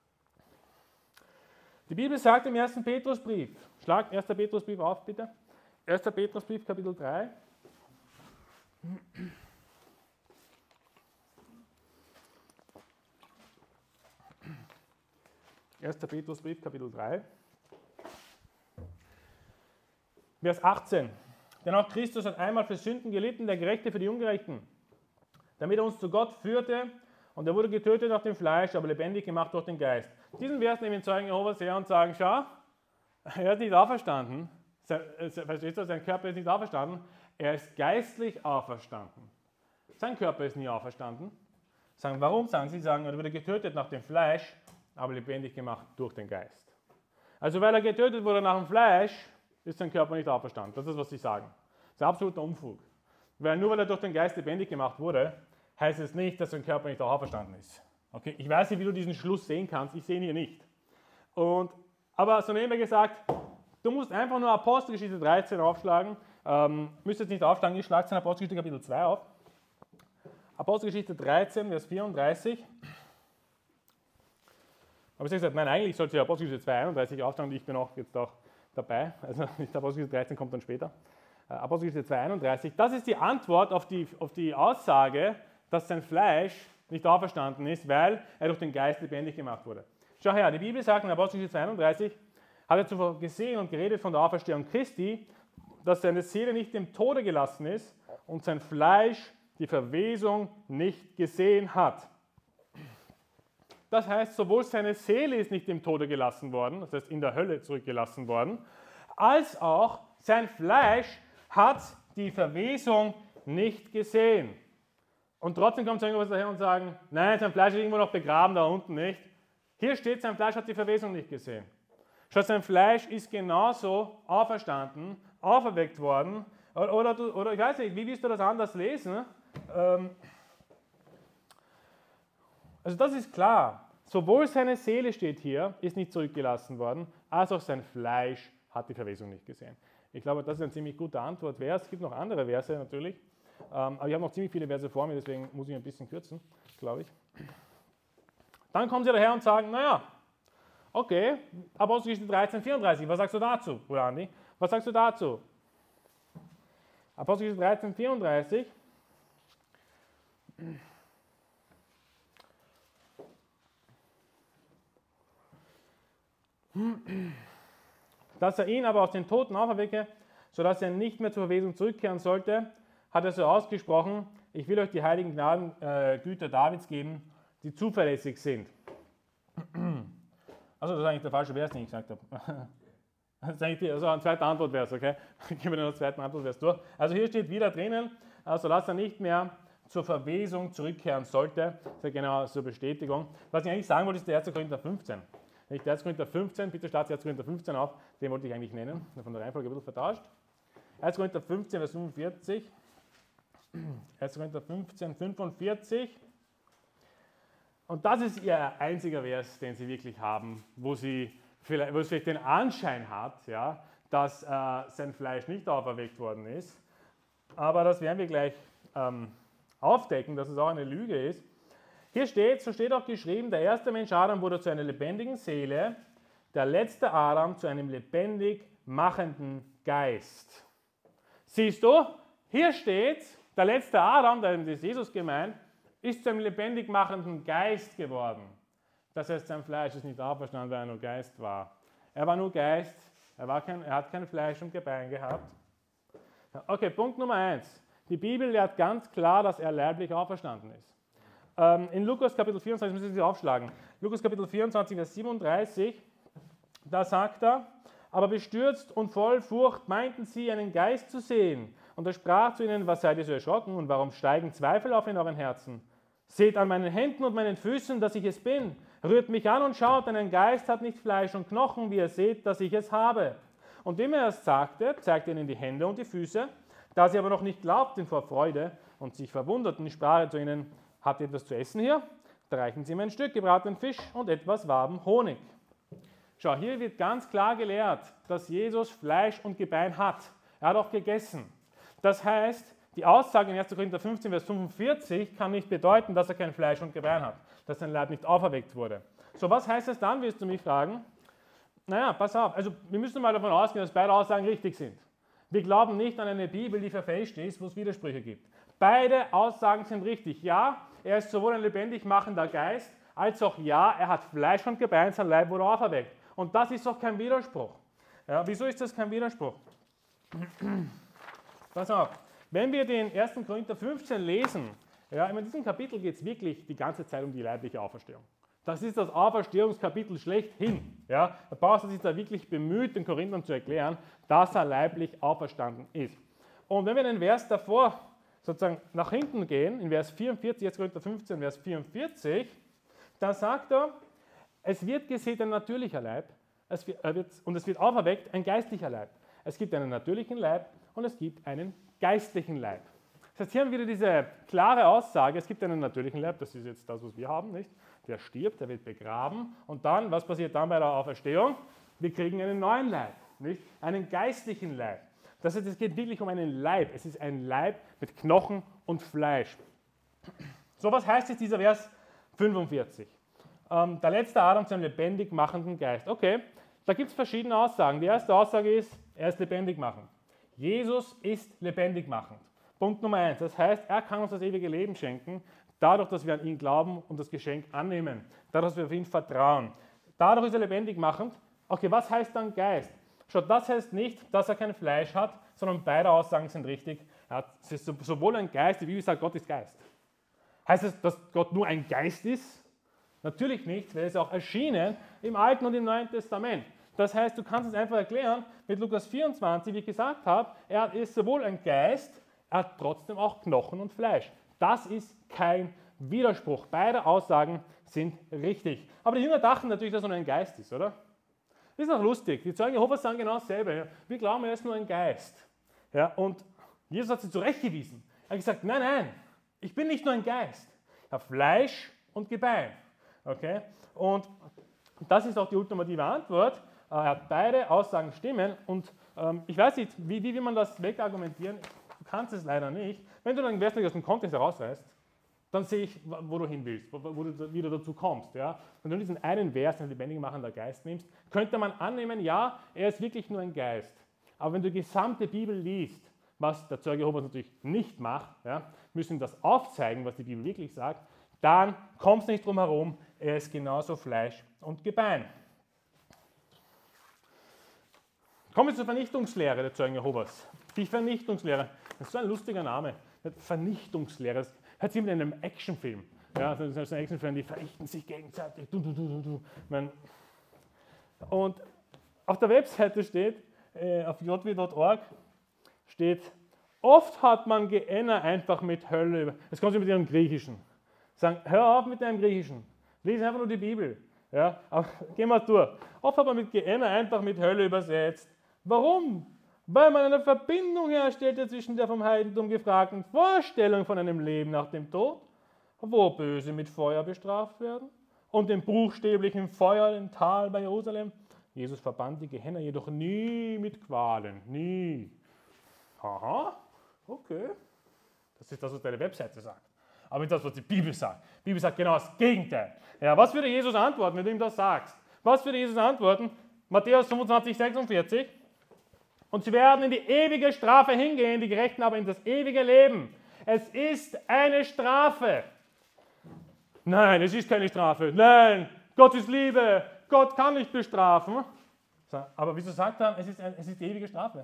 Die Bibel sagt im 1. Petrusbrief, schlag 1. Petrusbrief auf bitte, 1. Petrusbrief Kapitel 3. 1. Petrusbrief Kapitel 3, Vers 18. Denn auch Christus hat einmal für Sünden gelitten, der Gerechte für die Ungerechten, damit er uns zu Gott führte, und er wurde getötet nach dem Fleisch, aber lebendig gemacht durch den Geist. Diesen Vers nehmen Zeugen Jehovas her und sagen, schau, er ist nicht auferstanden, verstehst du, sein Körper ist nicht auferstanden, er ist geistlich auferstanden. Sein Körper ist nie auferstanden. Sagen, warum? Sagen sie, er wurde getötet nach dem Fleisch, aber lebendig gemacht durch den Geist. Also weil er getötet wurde nach dem Fleisch, ist sein Körper nicht auferstanden. Das ist, was sie sagen. Das ist ein absoluter Unfug. Nur weil er durch den Geist lebendig gemacht wurde, heißt es nicht, dass sein Körper nicht auch auferstanden ist. Okay? Ich weiß nicht, wie du diesen Schluss sehen kannst. Ich sehe ihn hier nicht. Aber so nehmen wir gesagt, du musst einfach nur Apostelgeschichte 13 aufschlagen. Müsst jetzt nicht aufschlagen, ich schlage es in Apostelgeschichte Kapitel 2 auf. Apostelgeschichte 13, Vers 34. Aber ich habe gesagt, nein, eigentlich sollte ich Apostelgeschichte 2, 31 aufschlagen, und ich bin auch jetzt auch dabei. Also nicht Apostelgeschichte 13 kommt dann später. Apostelgeschichte 2, 31. Das ist die Antwort auf die Aussage, dass sein Fleisch nicht auferstanden ist, weil er durch den Geist lebendig gemacht wurde. Schau her, die Bibel sagt in Apostelgeschichte 2, 31, hat er zuvor gesehen und geredet von der Auferstehung Christi, dass seine Seele nicht dem Tode gelassen ist und sein Fleisch die Verwesung nicht gesehen hat. Das heißt, sowohl seine Seele ist nicht dem Tode gelassen worden, das heißt in der Hölle zurückgelassen worden, als auch sein Fleisch hat die Verwesung nicht gesehen. Und trotzdem kommt irgendwas daher und sagen, nein, sein Fleisch ist irgendwo noch begraben, da unten nicht. Hier steht, sein Fleisch hat die Verwesung nicht gesehen. Schaut, sein Fleisch ist genauso auferstanden, auferweckt worden. Oder ich weiß nicht, wie willst du das anders lesen? Also das ist klar. Sowohl seine Seele steht hier, ist nicht zurückgelassen worden, als auch sein Fleisch hat die Verwesung nicht gesehen. Ich glaube, das ist ein ziemlich guter Antwortvers. Es gibt noch andere Verse natürlich, aber ich habe noch ziemlich viele Verse vor mir, deswegen muss ich ein bisschen kürzen, glaube ich. Dann kommen sie daher und sagen, naja, okay, Apostelgeschichte 13, 34, was sagst du dazu, Bruder Andi? Was sagst du dazu? Apostelgeschichte 13, 34. Dass er ihn aber aus den Toten auferwecke, sodass er nicht mehr zur Verwesung zurückkehren sollte, hat er so ausgesprochen, ich will euch die heiligen Gnadengüter Davids geben, die zuverlässig sind. Also das ist eigentlich der falsche Vers, den ich gesagt habe. Das ist eigentlich ein zweiter Antwortvers, okay? Ich gebe den zweiten Antwortvers durch. Also hier steht wieder drinnen, also dass er nicht mehr zur Verwesung zurückkehren sollte. Das ist ja genau zur Bestätigung. Was ich eigentlich sagen wollte, ist der 1. Korinther 15. Nicht 1. Korinther 15, bitte startet 1. Korinther 15 auf, den wollte ich eigentlich nennen, von der Reihenfolge ein bisschen vertauscht. 1. Korinther 15, Vers 45. 1. Korinther 15, 45. Und das ist ihr einziger Vers, den sie wirklich haben, wo es vielleicht den Anschein hat, ja, dass sein Fleisch nicht auferweckt worden ist. Aber das werden wir gleich aufdecken, dass es auch eine Lüge ist. Hier steht, so steht auch geschrieben, der erste Mensch Adam wurde zu einer lebendigen Seele, der letzte Adam zu einem lebendig machenden Geist. Siehst du, hier steht, der letzte Adam, da ist Jesus gemeint, ist zu einem lebendig machenden Geist geworden. Das heißt, sein Fleisch ist nicht auferstanden, weil er nur Geist war. Er war nur Geist, er hat kein Fleisch und Gebein gehabt. Okay, Punkt Nummer 1. Die Bibel lehrt ganz klar, dass er leiblich auferstanden ist. In Lukas Kapitel 24, müssen Sie aufschlagen, Lukas Kapitel 24, Vers 37, da sagt er, aber bestürzt und voll Furcht meinten sie, einen Geist zu sehen. Und er sprach zu ihnen, was seid ihr so erschrocken und warum steigen Zweifel auf in euren Herzen? Seht an meinen Händen und meinen Füßen, dass ich es bin. Rührt mich an und schaut, denn ein Geist hat nicht Fleisch und Knochen, wie ihr seht, dass ich es habe. Und indem er es sagte, zeigte ihnen die Hände und die Füße. Da sie aber noch nicht glaubten vor Freude und sich verwunderten, sprach er zu ihnen, habt ihr etwas zu essen hier? Da reichten sie ihm ein Stück gebratenen Fisch und etwas warmen Honig. Schau, hier wird ganz klar gelehrt, dass Jesus Fleisch und Gebein hat. Er hat auch gegessen. Das heißt, die Aussage in 1. Korinther 15, Vers 45 kann nicht bedeuten, dass er kein Fleisch und Gebein hat, dass sein Leib nicht auferweckt wurde. So, was heißt das dann, wirst du mich fragen? Naja, pass auf, also wir müssen mal davon ausgehen, dass beide Aussagen richtig sind. Wir glauben nicht an eine Bibel, die verfälscht ist, wo es Widersprüche gibt. Beide Aussagen sind richtig. Ja, er ist sowohl ein lebendig machender Geist, als auch ja, er hat Fleisch und Gebein, sein Leib wurde auferweckt. Und das ist doch kein Widerspruch. Ja, wieso ist das kein Widerspruch? Pass auf, wenn wir den 1. Korinther 15 lesen, ja, in diesem Kapitel geht es wirklich die ganze Zeit um die leibliche Auferstehung. Das ist das Auferstehungskapitel schlechthin. Ja, der Paulus hat sich da wirklich bemüht, den Korinthern zu erklären, dass er leiblich auferstanden ist. Und wenn wir den Vers davor sozusagen nach hinten gehen, in Vers 44, jetzt Korinther 15, Vers 44, da sagt er, es wird gesät ein natürlicher Leib und es wird auferweckt ein geistlicher Leib. Es gibt einen natürlichen Leib und es gibt einen geistlichen Leib. Das heißt, hier haben wir wieder diese klare Aussage, es gibt einen natürlichen Leib, das ist jetzt das, was wir haben, nicht? Der stirbt, der wird begraben und dann, was passiert dann bei der Auferstehung? Wir kriegen einen neuen Leib, nicht? Einen geistlichen Leib. Das heißt, es geht wirklich um einen Leib. Es ist ein Leib mit Knochen und Fleisch. So, was heißt jetzt dieser Vers 45? Der letzte Adam zu einem lebendig machenden Geist. Okay, da gibt es verschiedene Aussagen. Die erste Aussage ist, er ist lebendig machend. Jesus ist lebendig machend. Punkt Nummer 1. Das heißt, er kann uns das ewige Leben schenken, dadurch, dass wir an ihn glauben und das Geschenk annehmen. Dadurch, dass wir auf ihn vertrauen. Dadurch ist er lebendig machend. Okay, was heißt dann Geist? Schaut, das heißt nicht, dass er kein Fleisch hat, sondern beide Aussagen sind richtig. Es ist sowohl ein Geist, die Bibel sagt, Gott ist Geist. Heißt es, dass Gott nur ein Geist ist? Natürlich nicht, weil es auch erschienen im Alten und im Neuen Testament. Das heißt, du kannst es einfach erklären mit Lukas 24, wie ich gesagt habe, er ist sowohl ein Geist, er hat trotzdem auch Knochen und Fleisch. Das ist kein Widerspruch. Beide Aussagen sind richtig. Aber die Jünger dachten natürlich, dass er nur ein Geist ist, oder? Das ist auch lustig. Die Zeugen Jehovas sagen genau dasselbe. Ja. Wir glauben, er ist nur ein Geist. Ja, und Jesus hat sie zurechtgewiesen. Er hat gesagt, nein, nein, ich bin nicht nur ein Geist. Ich habe Fleisch und Gebein. Okay? Und das ist auch die ultimative Antwort. Er hat beide Aussagen stimmen. Und ich weiß nicht, wie will man das wegargumentieren? Du kannst es leider nicht. Wenn du dann aus dem Kontext herausreißt, dann sehe ich, wo du hin willst, wo du wieder dazu kommst. Ja? Wenn du diesen einen Vers, den lebendig machender Geist nimmst, könnte man annehmen, ja, er ist wirklich nur ein Geist. Aber wenn du die gesamte Bibel liest, was der Zeuge Jehovas natürlich nicht macht, ja, müssen das aufzeigen, was die Bibel wirklich sagt, dann kommst du nicht drum herum, er ist genauso Fleisch und Gebein. Kommen wir zur Vernichtungslehre der Zeugen Jehovas. Die Vernichtungslehre, das ist so ein lustiger Name. Vernichtungslehre, das hört sich mit einem Actionfilm. Ja, das ist ein Actionfilm, die vernichten sich gegenseitig. Und auf der Webseite steht, auf jw.org steht, oft hat man Geänder einfach mit Hölle. Jetzt kommen sie mit ihrem Griechischen. Sagen, hör auf mit deinem Griechischen. Lies einfach nur die Bibel. Ja, aber gehen wir durch. Oft hat man mit Gehenna einfach mit Hölle übersetzt. Warum? Weil man eine Verbindung herstellte zwischen der vom Heidentum gefragten Vorstellung von einem Leben nach dem Tod, wo Böse mit Feuer bestraft werden, und dem buchstäblichen Feuer im Tal bei Jerusalem. Jesus verband die Gehenna jedoch nie mit Qualen. Nie. Aha, okay. Das ist das, was deine Webseite sagt. Aber nicht das, was die Bibel sagt. Die Bibel sagt genau das Gegenteil. Ja, was würde Jesus antworten, wenn du ihm das sagst? Was würde Jesus antworten? Matthäus 25, 46. Und sie werden in die ewige Strafe hingehen, die Gerechten aber in das ewige Leben. Es ist eine Strafe. Nein, es ist keine Strafe. Nein, Gott ist Liebe. Gott kann nicht bestrafen. Aber wieso sagt er, es ist die ewige Strafe?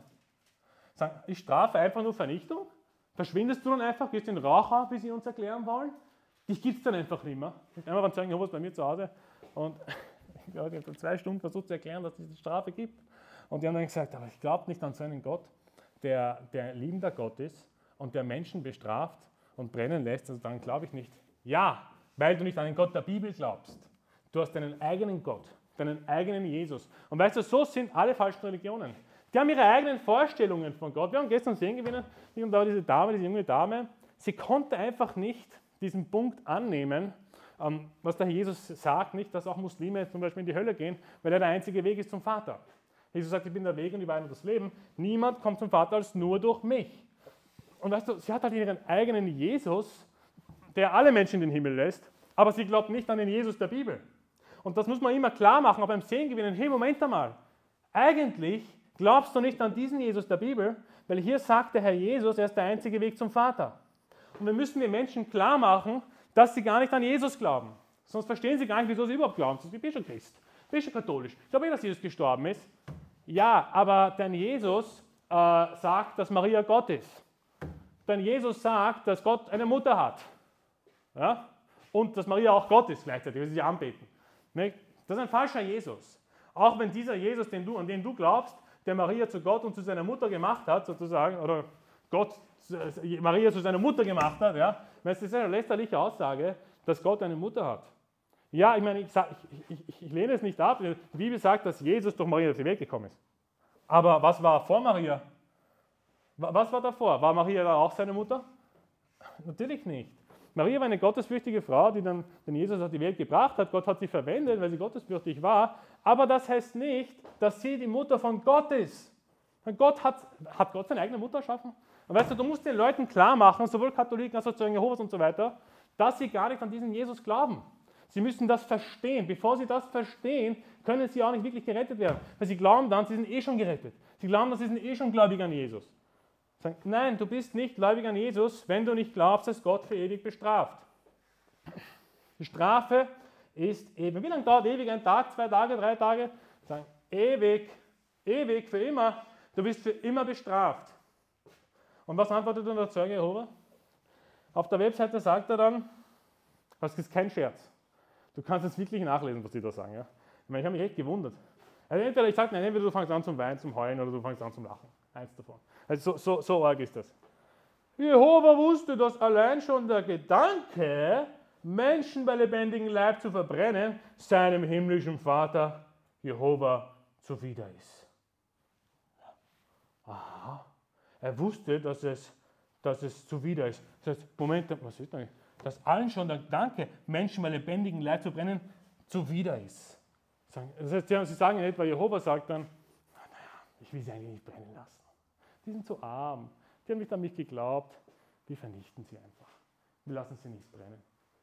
Ist Strafe einfach nur Vernichtung? Verschwindest du dann einfach, gehst in den Rauch auf, wie sie uns erklären wollen? Dich gibt es dann einfach nicht mehr. Einmal waren Zeugen Jehovas bei mir zu Hause und ich habe dann 2 Stunden versucht zu erklären, dass es diese Strafe gibt. Und die haben dann gesagt, aber ich glaube nicht an so einen Gott, der liebender Gott ist und der Menschen bestraft und brennen lässt. Also dann glaube ich nicht. Ja, weil du nicht an den Gott der Bibel glaubst. Du hast deinen eigenen Gott, deinen eigenen Jesus. Und weißt du, so sind alle falschen Religionen. Die haben ihre eigenen Vorstellungen von Gott. Wir haben gestern sehen gewinnen, da diese Dame, diese junge Dame, sie konnte einfach nicht diesen Punkt annehmen, was der Herr Jesus sagt, nicht, dass auch Muslime zum Beispiel in die Hölle gehen, weil er der einzige Weg ist zum Vater. Jesus sagt, ich bin der Weg und die Wahrheit und das Leben. Niemand kommt zum Vater als nur durch mich. Und weißt du, sie hat halt ihren eigenen Jesus, der alle Menschen in den Himmel lässt, aber sie glaubt nicht an den Jesus der Bibel. Und das muss man immer klar machen, auch beim Sehen gewinnen. Hey, Moment einmal, eigentlich glaubst du nicht an diesen Jesus der Bibel, weil hier sagt der Herr Jesus, er ist der einzige Weg zum Vater. Und wir müssen den Menschen klar machen, dass sie gar nicht an Jesus glauben. Sonst verstehen sie gar nicht, wieso sie überhaupt glauben. Ich bin schon Christ, ich bin schon katholisch. Ich glaube dass Jesus gestorben ist. Ja, aber dein Jesus sagt, dass Maria Gott ist. Dein Jesus sagt, dass Gott eine Mutter hat. Ja? Und dass Maria auch Gott ist gleichzeitig, weil sie sie anbeten. Das ist ein falscher Jesus. Auch wenn dieser Jesus, an den du glaubst, der Maria zu Gott und zu seiner Mutter gemacht hat, sozusagen, oder Gott Maria zu seiner Mutter gemacht hat, ja, das ist eine lästerliche Aussage, dass Gott eine Mutter hat. Ja, ich meine, ich lehne es nicht ab. Die Bibel sagt, dass Jesus durch Maria auf die Welt gekommen ist. Aber was war vor Maria? Was war davor? War Maria da auch seine Mutter? Natürlich nicht. Maria war eine gottesfürchtige Frau, die dann den Jesus auf die Welt gebracht hat. Gott hat sie verwendet, weil sie gottesfürchtig war. Aber das heißt nicht, dass sie die Mutter von Gott ist. Hat Gott seine eigene Mutter erschaffen? Und weißt du musst den Leuten klar machen, sowohl Katholiken als auch Zeugen Jehovas und so weiter, dass sie gar nicht an diesen Jesus glauben. Sie müssen das verstehen. Bevor sie das verstehen, können sie auch nicht wirklich gerettet werden. Weil sie glauben dann, sie sind eh schon gerettet. Sie glauben, dass sie sind eh schon gläubig an Jesus. Sagen, nein, du bist nicht gläubig an Jesus, wenn du nicht glaubst, dass Gott für ewig bestraft. Die Strafe ist ewig. Wie lange dauert ewig? Ein Tag, 2 Tage, 3 Tage? Sagen, ewig, ewig, für immer. Du bist für immer bestraft. Und was antwortet dann der Zeuge Jehova? Auf der Webseite sagt er dann, das ist kein Scherz. Du kannst es wirklich nachlesen, was die da sagen. Ja? Ich habe mich echt gewundert. Also entweder du fängst an zum Weinen, zum Heulen oder du fängst an zum Lachen. Eins davon. Also so arg ist das. Jehova wusste, dass allein schon der Gedanke, Menschen bei lebendigem Leib zu verbrennen, seinem himmlischen Vater Jehova zuwider ist. Aha. Er wusste, dass es zuwider ist. Das heißt, Moment, was ist eigentlich? Dass allen schon der Gedanke, Menschen bei lebendigem Leib zu brennen, zuwider ist. Das heißt, sie sagen nicht, weil Jehova sagt dann, ich will sie eigentlich nicht brennen lassen. Die sind zu arm, die haben nicht an mich geglaubt, wir vernichten sie einfach. Wir lassen sie nicht brennen.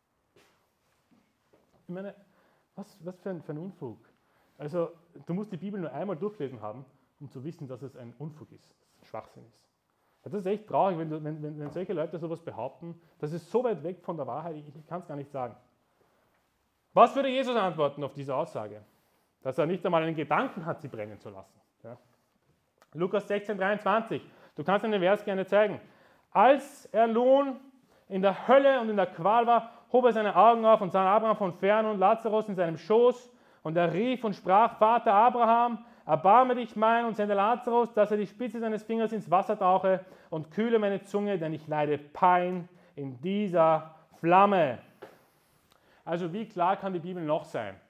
Ich meine, was für ein Unfug. Also, du musst die Bibel nur einmal durchlesen haben, um zu wissen, dass es ein Unfug ist, dass es ein Schwachsinn ist. Das ist echt traurig, wenn solche Leute sowas behaupten. Das ist so weit weg von der Wahrheit, ich kann es gar nicht sagen. Was würde Jesus antworten auf diese Aussage? Dass er nicht einmal einen Gedanken hat, sie brennen zu lassen. Ja. Lukas 16, 23. Du kannst den Vers gerne zeigen. Als er nun in der Hölle und in der Qual war, hob er seine Augen auf und sah Abraham von fern und Lazarus in seinem Schoß. Und er rief und sprach, Vater Abraham, erbarme dich mein und sende Lazarus, dass er die Spitze seines Fingers ins Wasser tauche und kühle meine Zunge, denn ich leide Pein in dieser Flamme. Also wie klar kann die Bibel noch sein?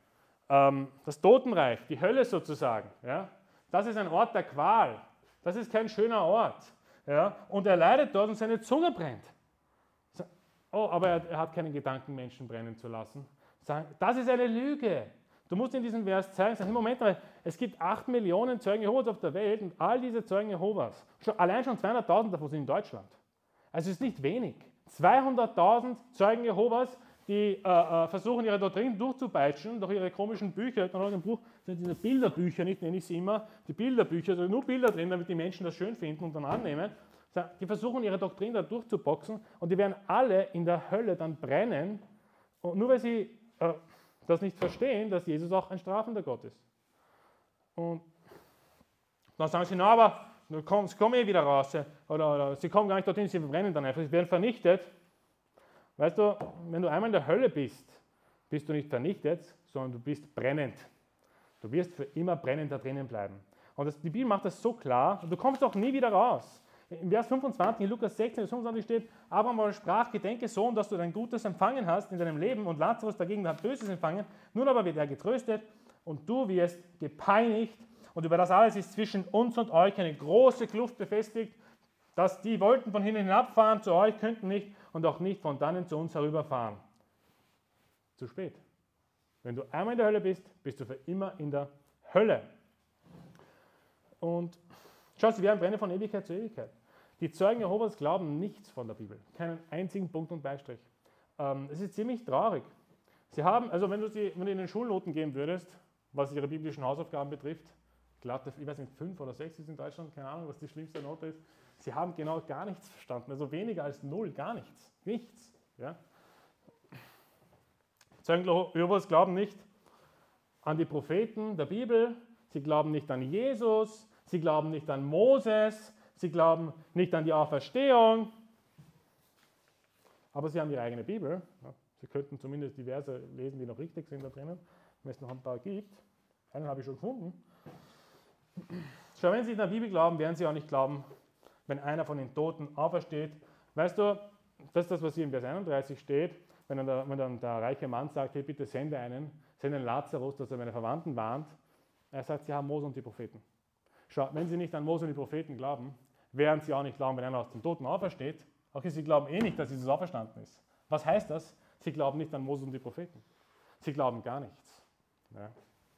das Totenreich, die Hölle sozusagen. Ja? Das ist ein Ort der Qual. Das ist kein schöner Ort. Ja? Und er leidet dort und seine Zunge brennt. Oh, aber er hat keinen Gedanken, Menschen brennen zu lassen. Das ist eine Lüge. Du musst in diesem Vers zeigen, hey, Moment mal, es gibt 8 Millionen Zeugen Jehovas auf der Welt und all diese Zeugen Jehovas, allein schon 200.000 davon sind in Deutschland. Also es ist nicht wenig. 200.000 Zeugen Jehovas, die versuchen, ihre Doktrinen durchzupeitschen durch ihre komischen Bücher. Dann habe ich ein Buch, das sind diese Bilderbücher, nicht nenne ich sie immer, die Bilderbücher, also nur Bilder drin, damit die Menschen das schön finden und dann annehmen. Die versuchen, ihre Doktrin da durchzuboxen und die werden alle in der Hölle dann brennen, und nur weil sie das nicht verstehen, dass Jesus auch ein strafender Gott ist. Und dann sagen sie, na, aber sie kommen eh wieder raus, oder sie kommen gar nicht dorthin, sie verbrennen dann einfach, sie werden vernichtet. Weißt du, wenn du einmal in der Hölle bist, bist du nicht vernichtet, sondern du bist brennend. Du wirst für immer brennend da drinnen bleiben. Und die Bibel macht das so klar, und du kommst auch nie wieder raus. In Vers 25, in Lukas 16, 25 steht, Abraham aber sprach, gedenke Sohn, dass du dein Gutes empfangen hast in deinem Leben und Lazarus dagegen hat Böses empfangen. Nun aber wird er getröstet und du wirst gepeinigt. Und über das alles ist zwischen uns und euch eine große Kluft befestigt, dass die wollten von hinten hinabfahren zu euch, könnten nicht und auch nicht von dannen zu uns herüberfahren. Zu spät. Wenn du einmal in der Hölle bist, bist du für immer in der Hölle. Und schau, sie werden brennen von Ewigkeit zu Ewigkeit. Die Zeugen Jehovas glauben nichts von der Bibel, keinen einzigen Punkt und Beistrich. Es ist ziemlich traurig. Sie haben, also wenn du ihnen Schulnoten geben würdest, was ihre biblischen Hausaufgaben betrifft, ich weiß nicht, 5 oder 6 ist in Deutschland, keine Ahnung, was die schlimmste Note ist, sie haben genau gar nichts verstanden, also weniger als 0, gar nichts. Nichts. Ja? Zeugen Jehovas glauben nicht an die Propheten der Bibel, sie glauben nicht an Jesus, sie glauben nicht an Moses, sie glauben nicht an die Auferstehung, aber sie haben ihre eigene Bibel. Ja, sie könnten zumindest die Verse lesen, die noch richtig sind da drinnen, wenn es noch ein paar gibt. Einen habe ich schon gefunden. Schau, wenn sie in der Bibel glauben, werden sie auch nicht glauben, wenn einer von den Toten aufersteht. Weißt du, das ist das, was hier in Vers 31 steht, wenn dann der reiche Mann sagt, hey, bitte sende einen Lazarus, dass er meine Verwandten warnt. Er sagt, sie haben Mose und die Propheten. Schau, wenn sie nicht an Mose und die Propheten glauben, werden sie auch nicht glauben, wenn einer aus den Toten aufersteht. Okay, sie glauben eh nicht, dass Jesus auferstanden ist. Was heißt das? Sie glauben nicht an Mose und die Propheten. Sie glauben gar nichts. Ja.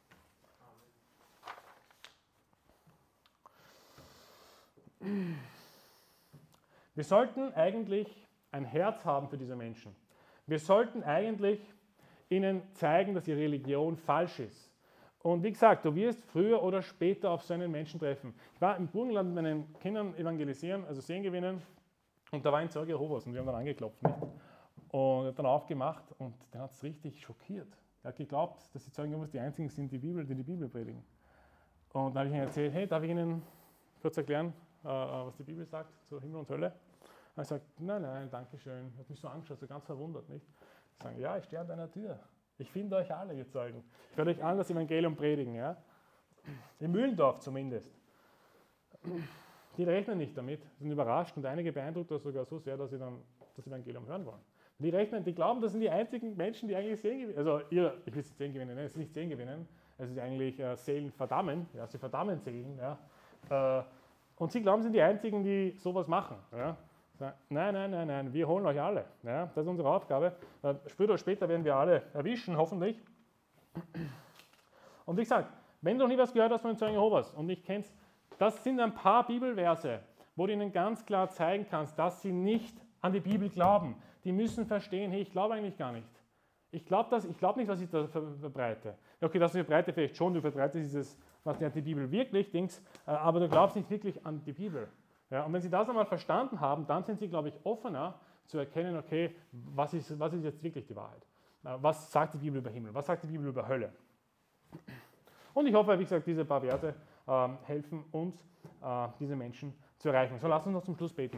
Wir sollten eigentlich ein Herz haben für diese Menschen. Wir sollten eigentlich ihnen zeigen, dass ihre Religion falsch ist. Und wie gesagt, du wirst früher oder später auf so einen Menschen treffen. Ich war im Burgenland mit meinen Kindern evangelisieren, also Sehen gewinnen, und da war ein Zeuge Jehovas und wir haben dann angeklopft. Nicht? Und er hat dann aufgemacht und der hat es richtig schockiert. Er hat geglaubt, dass die Zeugen Jehovas die einzigen sind, die die Bibel predigen. Und dann habe ich ihnen erzählt, hey, darf ich Ihnen kurz erklären, was die Bibel sagt zu Himmel und Hölle? Und er sagt, nein, danke schön. Er hat mich so angeschaut, so ganz verwundert. Nicht? Ich sage, ja, ich stehe an deiner Tür. Ich finde euch alle, ihr Zeugen. Ich werde euch alle das Evangelium predigen. Ja? In Mühlendorf zumindest. Die rechnen nicht damit, sind überrascht und einige beeindruckt das sogar so sehr, dass sie dann das Evangelium hören wollen. Die glauben, das sind die einzigen Menschen, die eigentlich Sehen gewinnen. Also ich will es Sehen gewinnen, es ist nicht Sehen gewinnen, es ist eigentlich Seelen verdammen. Ja? Sie verdammen Seelen. Ja? Und sie glauben, sind die einzigen, die sowas machen. Ja? Nein, wir holen euch alle. Ja? Das ist unsere Aufgabe. Früher oder später werden wir alle erwischen, hoffentlich. Und wie gesagt, wenn du noch nie was gehört hast von den Zeugen Jehovas und nicht kennst, das sind ein paar Bibelverse, wo du ihnen ganz klar zeigen kannst, dass sie nicht an die Bibel glauben. Die müssen verstehen, hey, ich glaube eigentlich gar nicht. Ich glaube nicht, was ich da verbreite. Okay, das verbreite vielleicht schon, du verbreitest dieses, was die Bibel wirklich denkst, aber du glaubst nicht wirklich an die Bibel. Ja, und wenn sie das einmal verstanden haben, dann sind sie, glaube ich, offener zu erkennen, okay, was ist jetzt wirklich die Wahrheit? Was sagt die Bibel über Himmel? Was sagt die Bibel über Hölle? Und ich hoffe, wie gesagt, diese paar Verse helfen uns, diese Menschen zu erreichen. So, lass uns noch zum Schluss beten.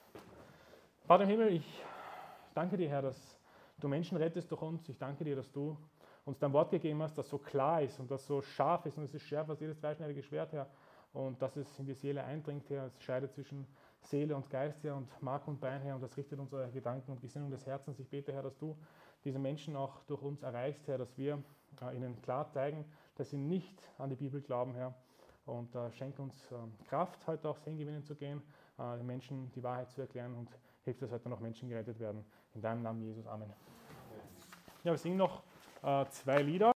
Vater im Himmel, ich danke dir, Herr, dass du Menschen rettest durch uns. Ich danke dir, dass du uns dein Wort gegeben hast, das so klar ist und das so scharf ist und es ist schärfer als jedes zweischneidige Schwert, Herr. Und dass es in die Seele eindringt, Herr. Es scheidet zwischen Seele und Geist, Herr, und Mark und Bein, Herr. Und das richtet unsere Gedanken und Gesinnung des Herzens. Ich bete, Herr, dass du diese Menschen auch durch uns erreichst, Herr, dass wir ihnen klar zeigen, dass sie nicht an die Bibel glauben, Herr. Und schenk uns Kraft, heute auch Segen gewinnen zu gehen, den Menschen die Wahrheit zu erklären und hilf, dass heute noch Menschen gerettet werden. In deinem Namen, Jesus. Amen. Ja, wir singen noch 2 Lieder.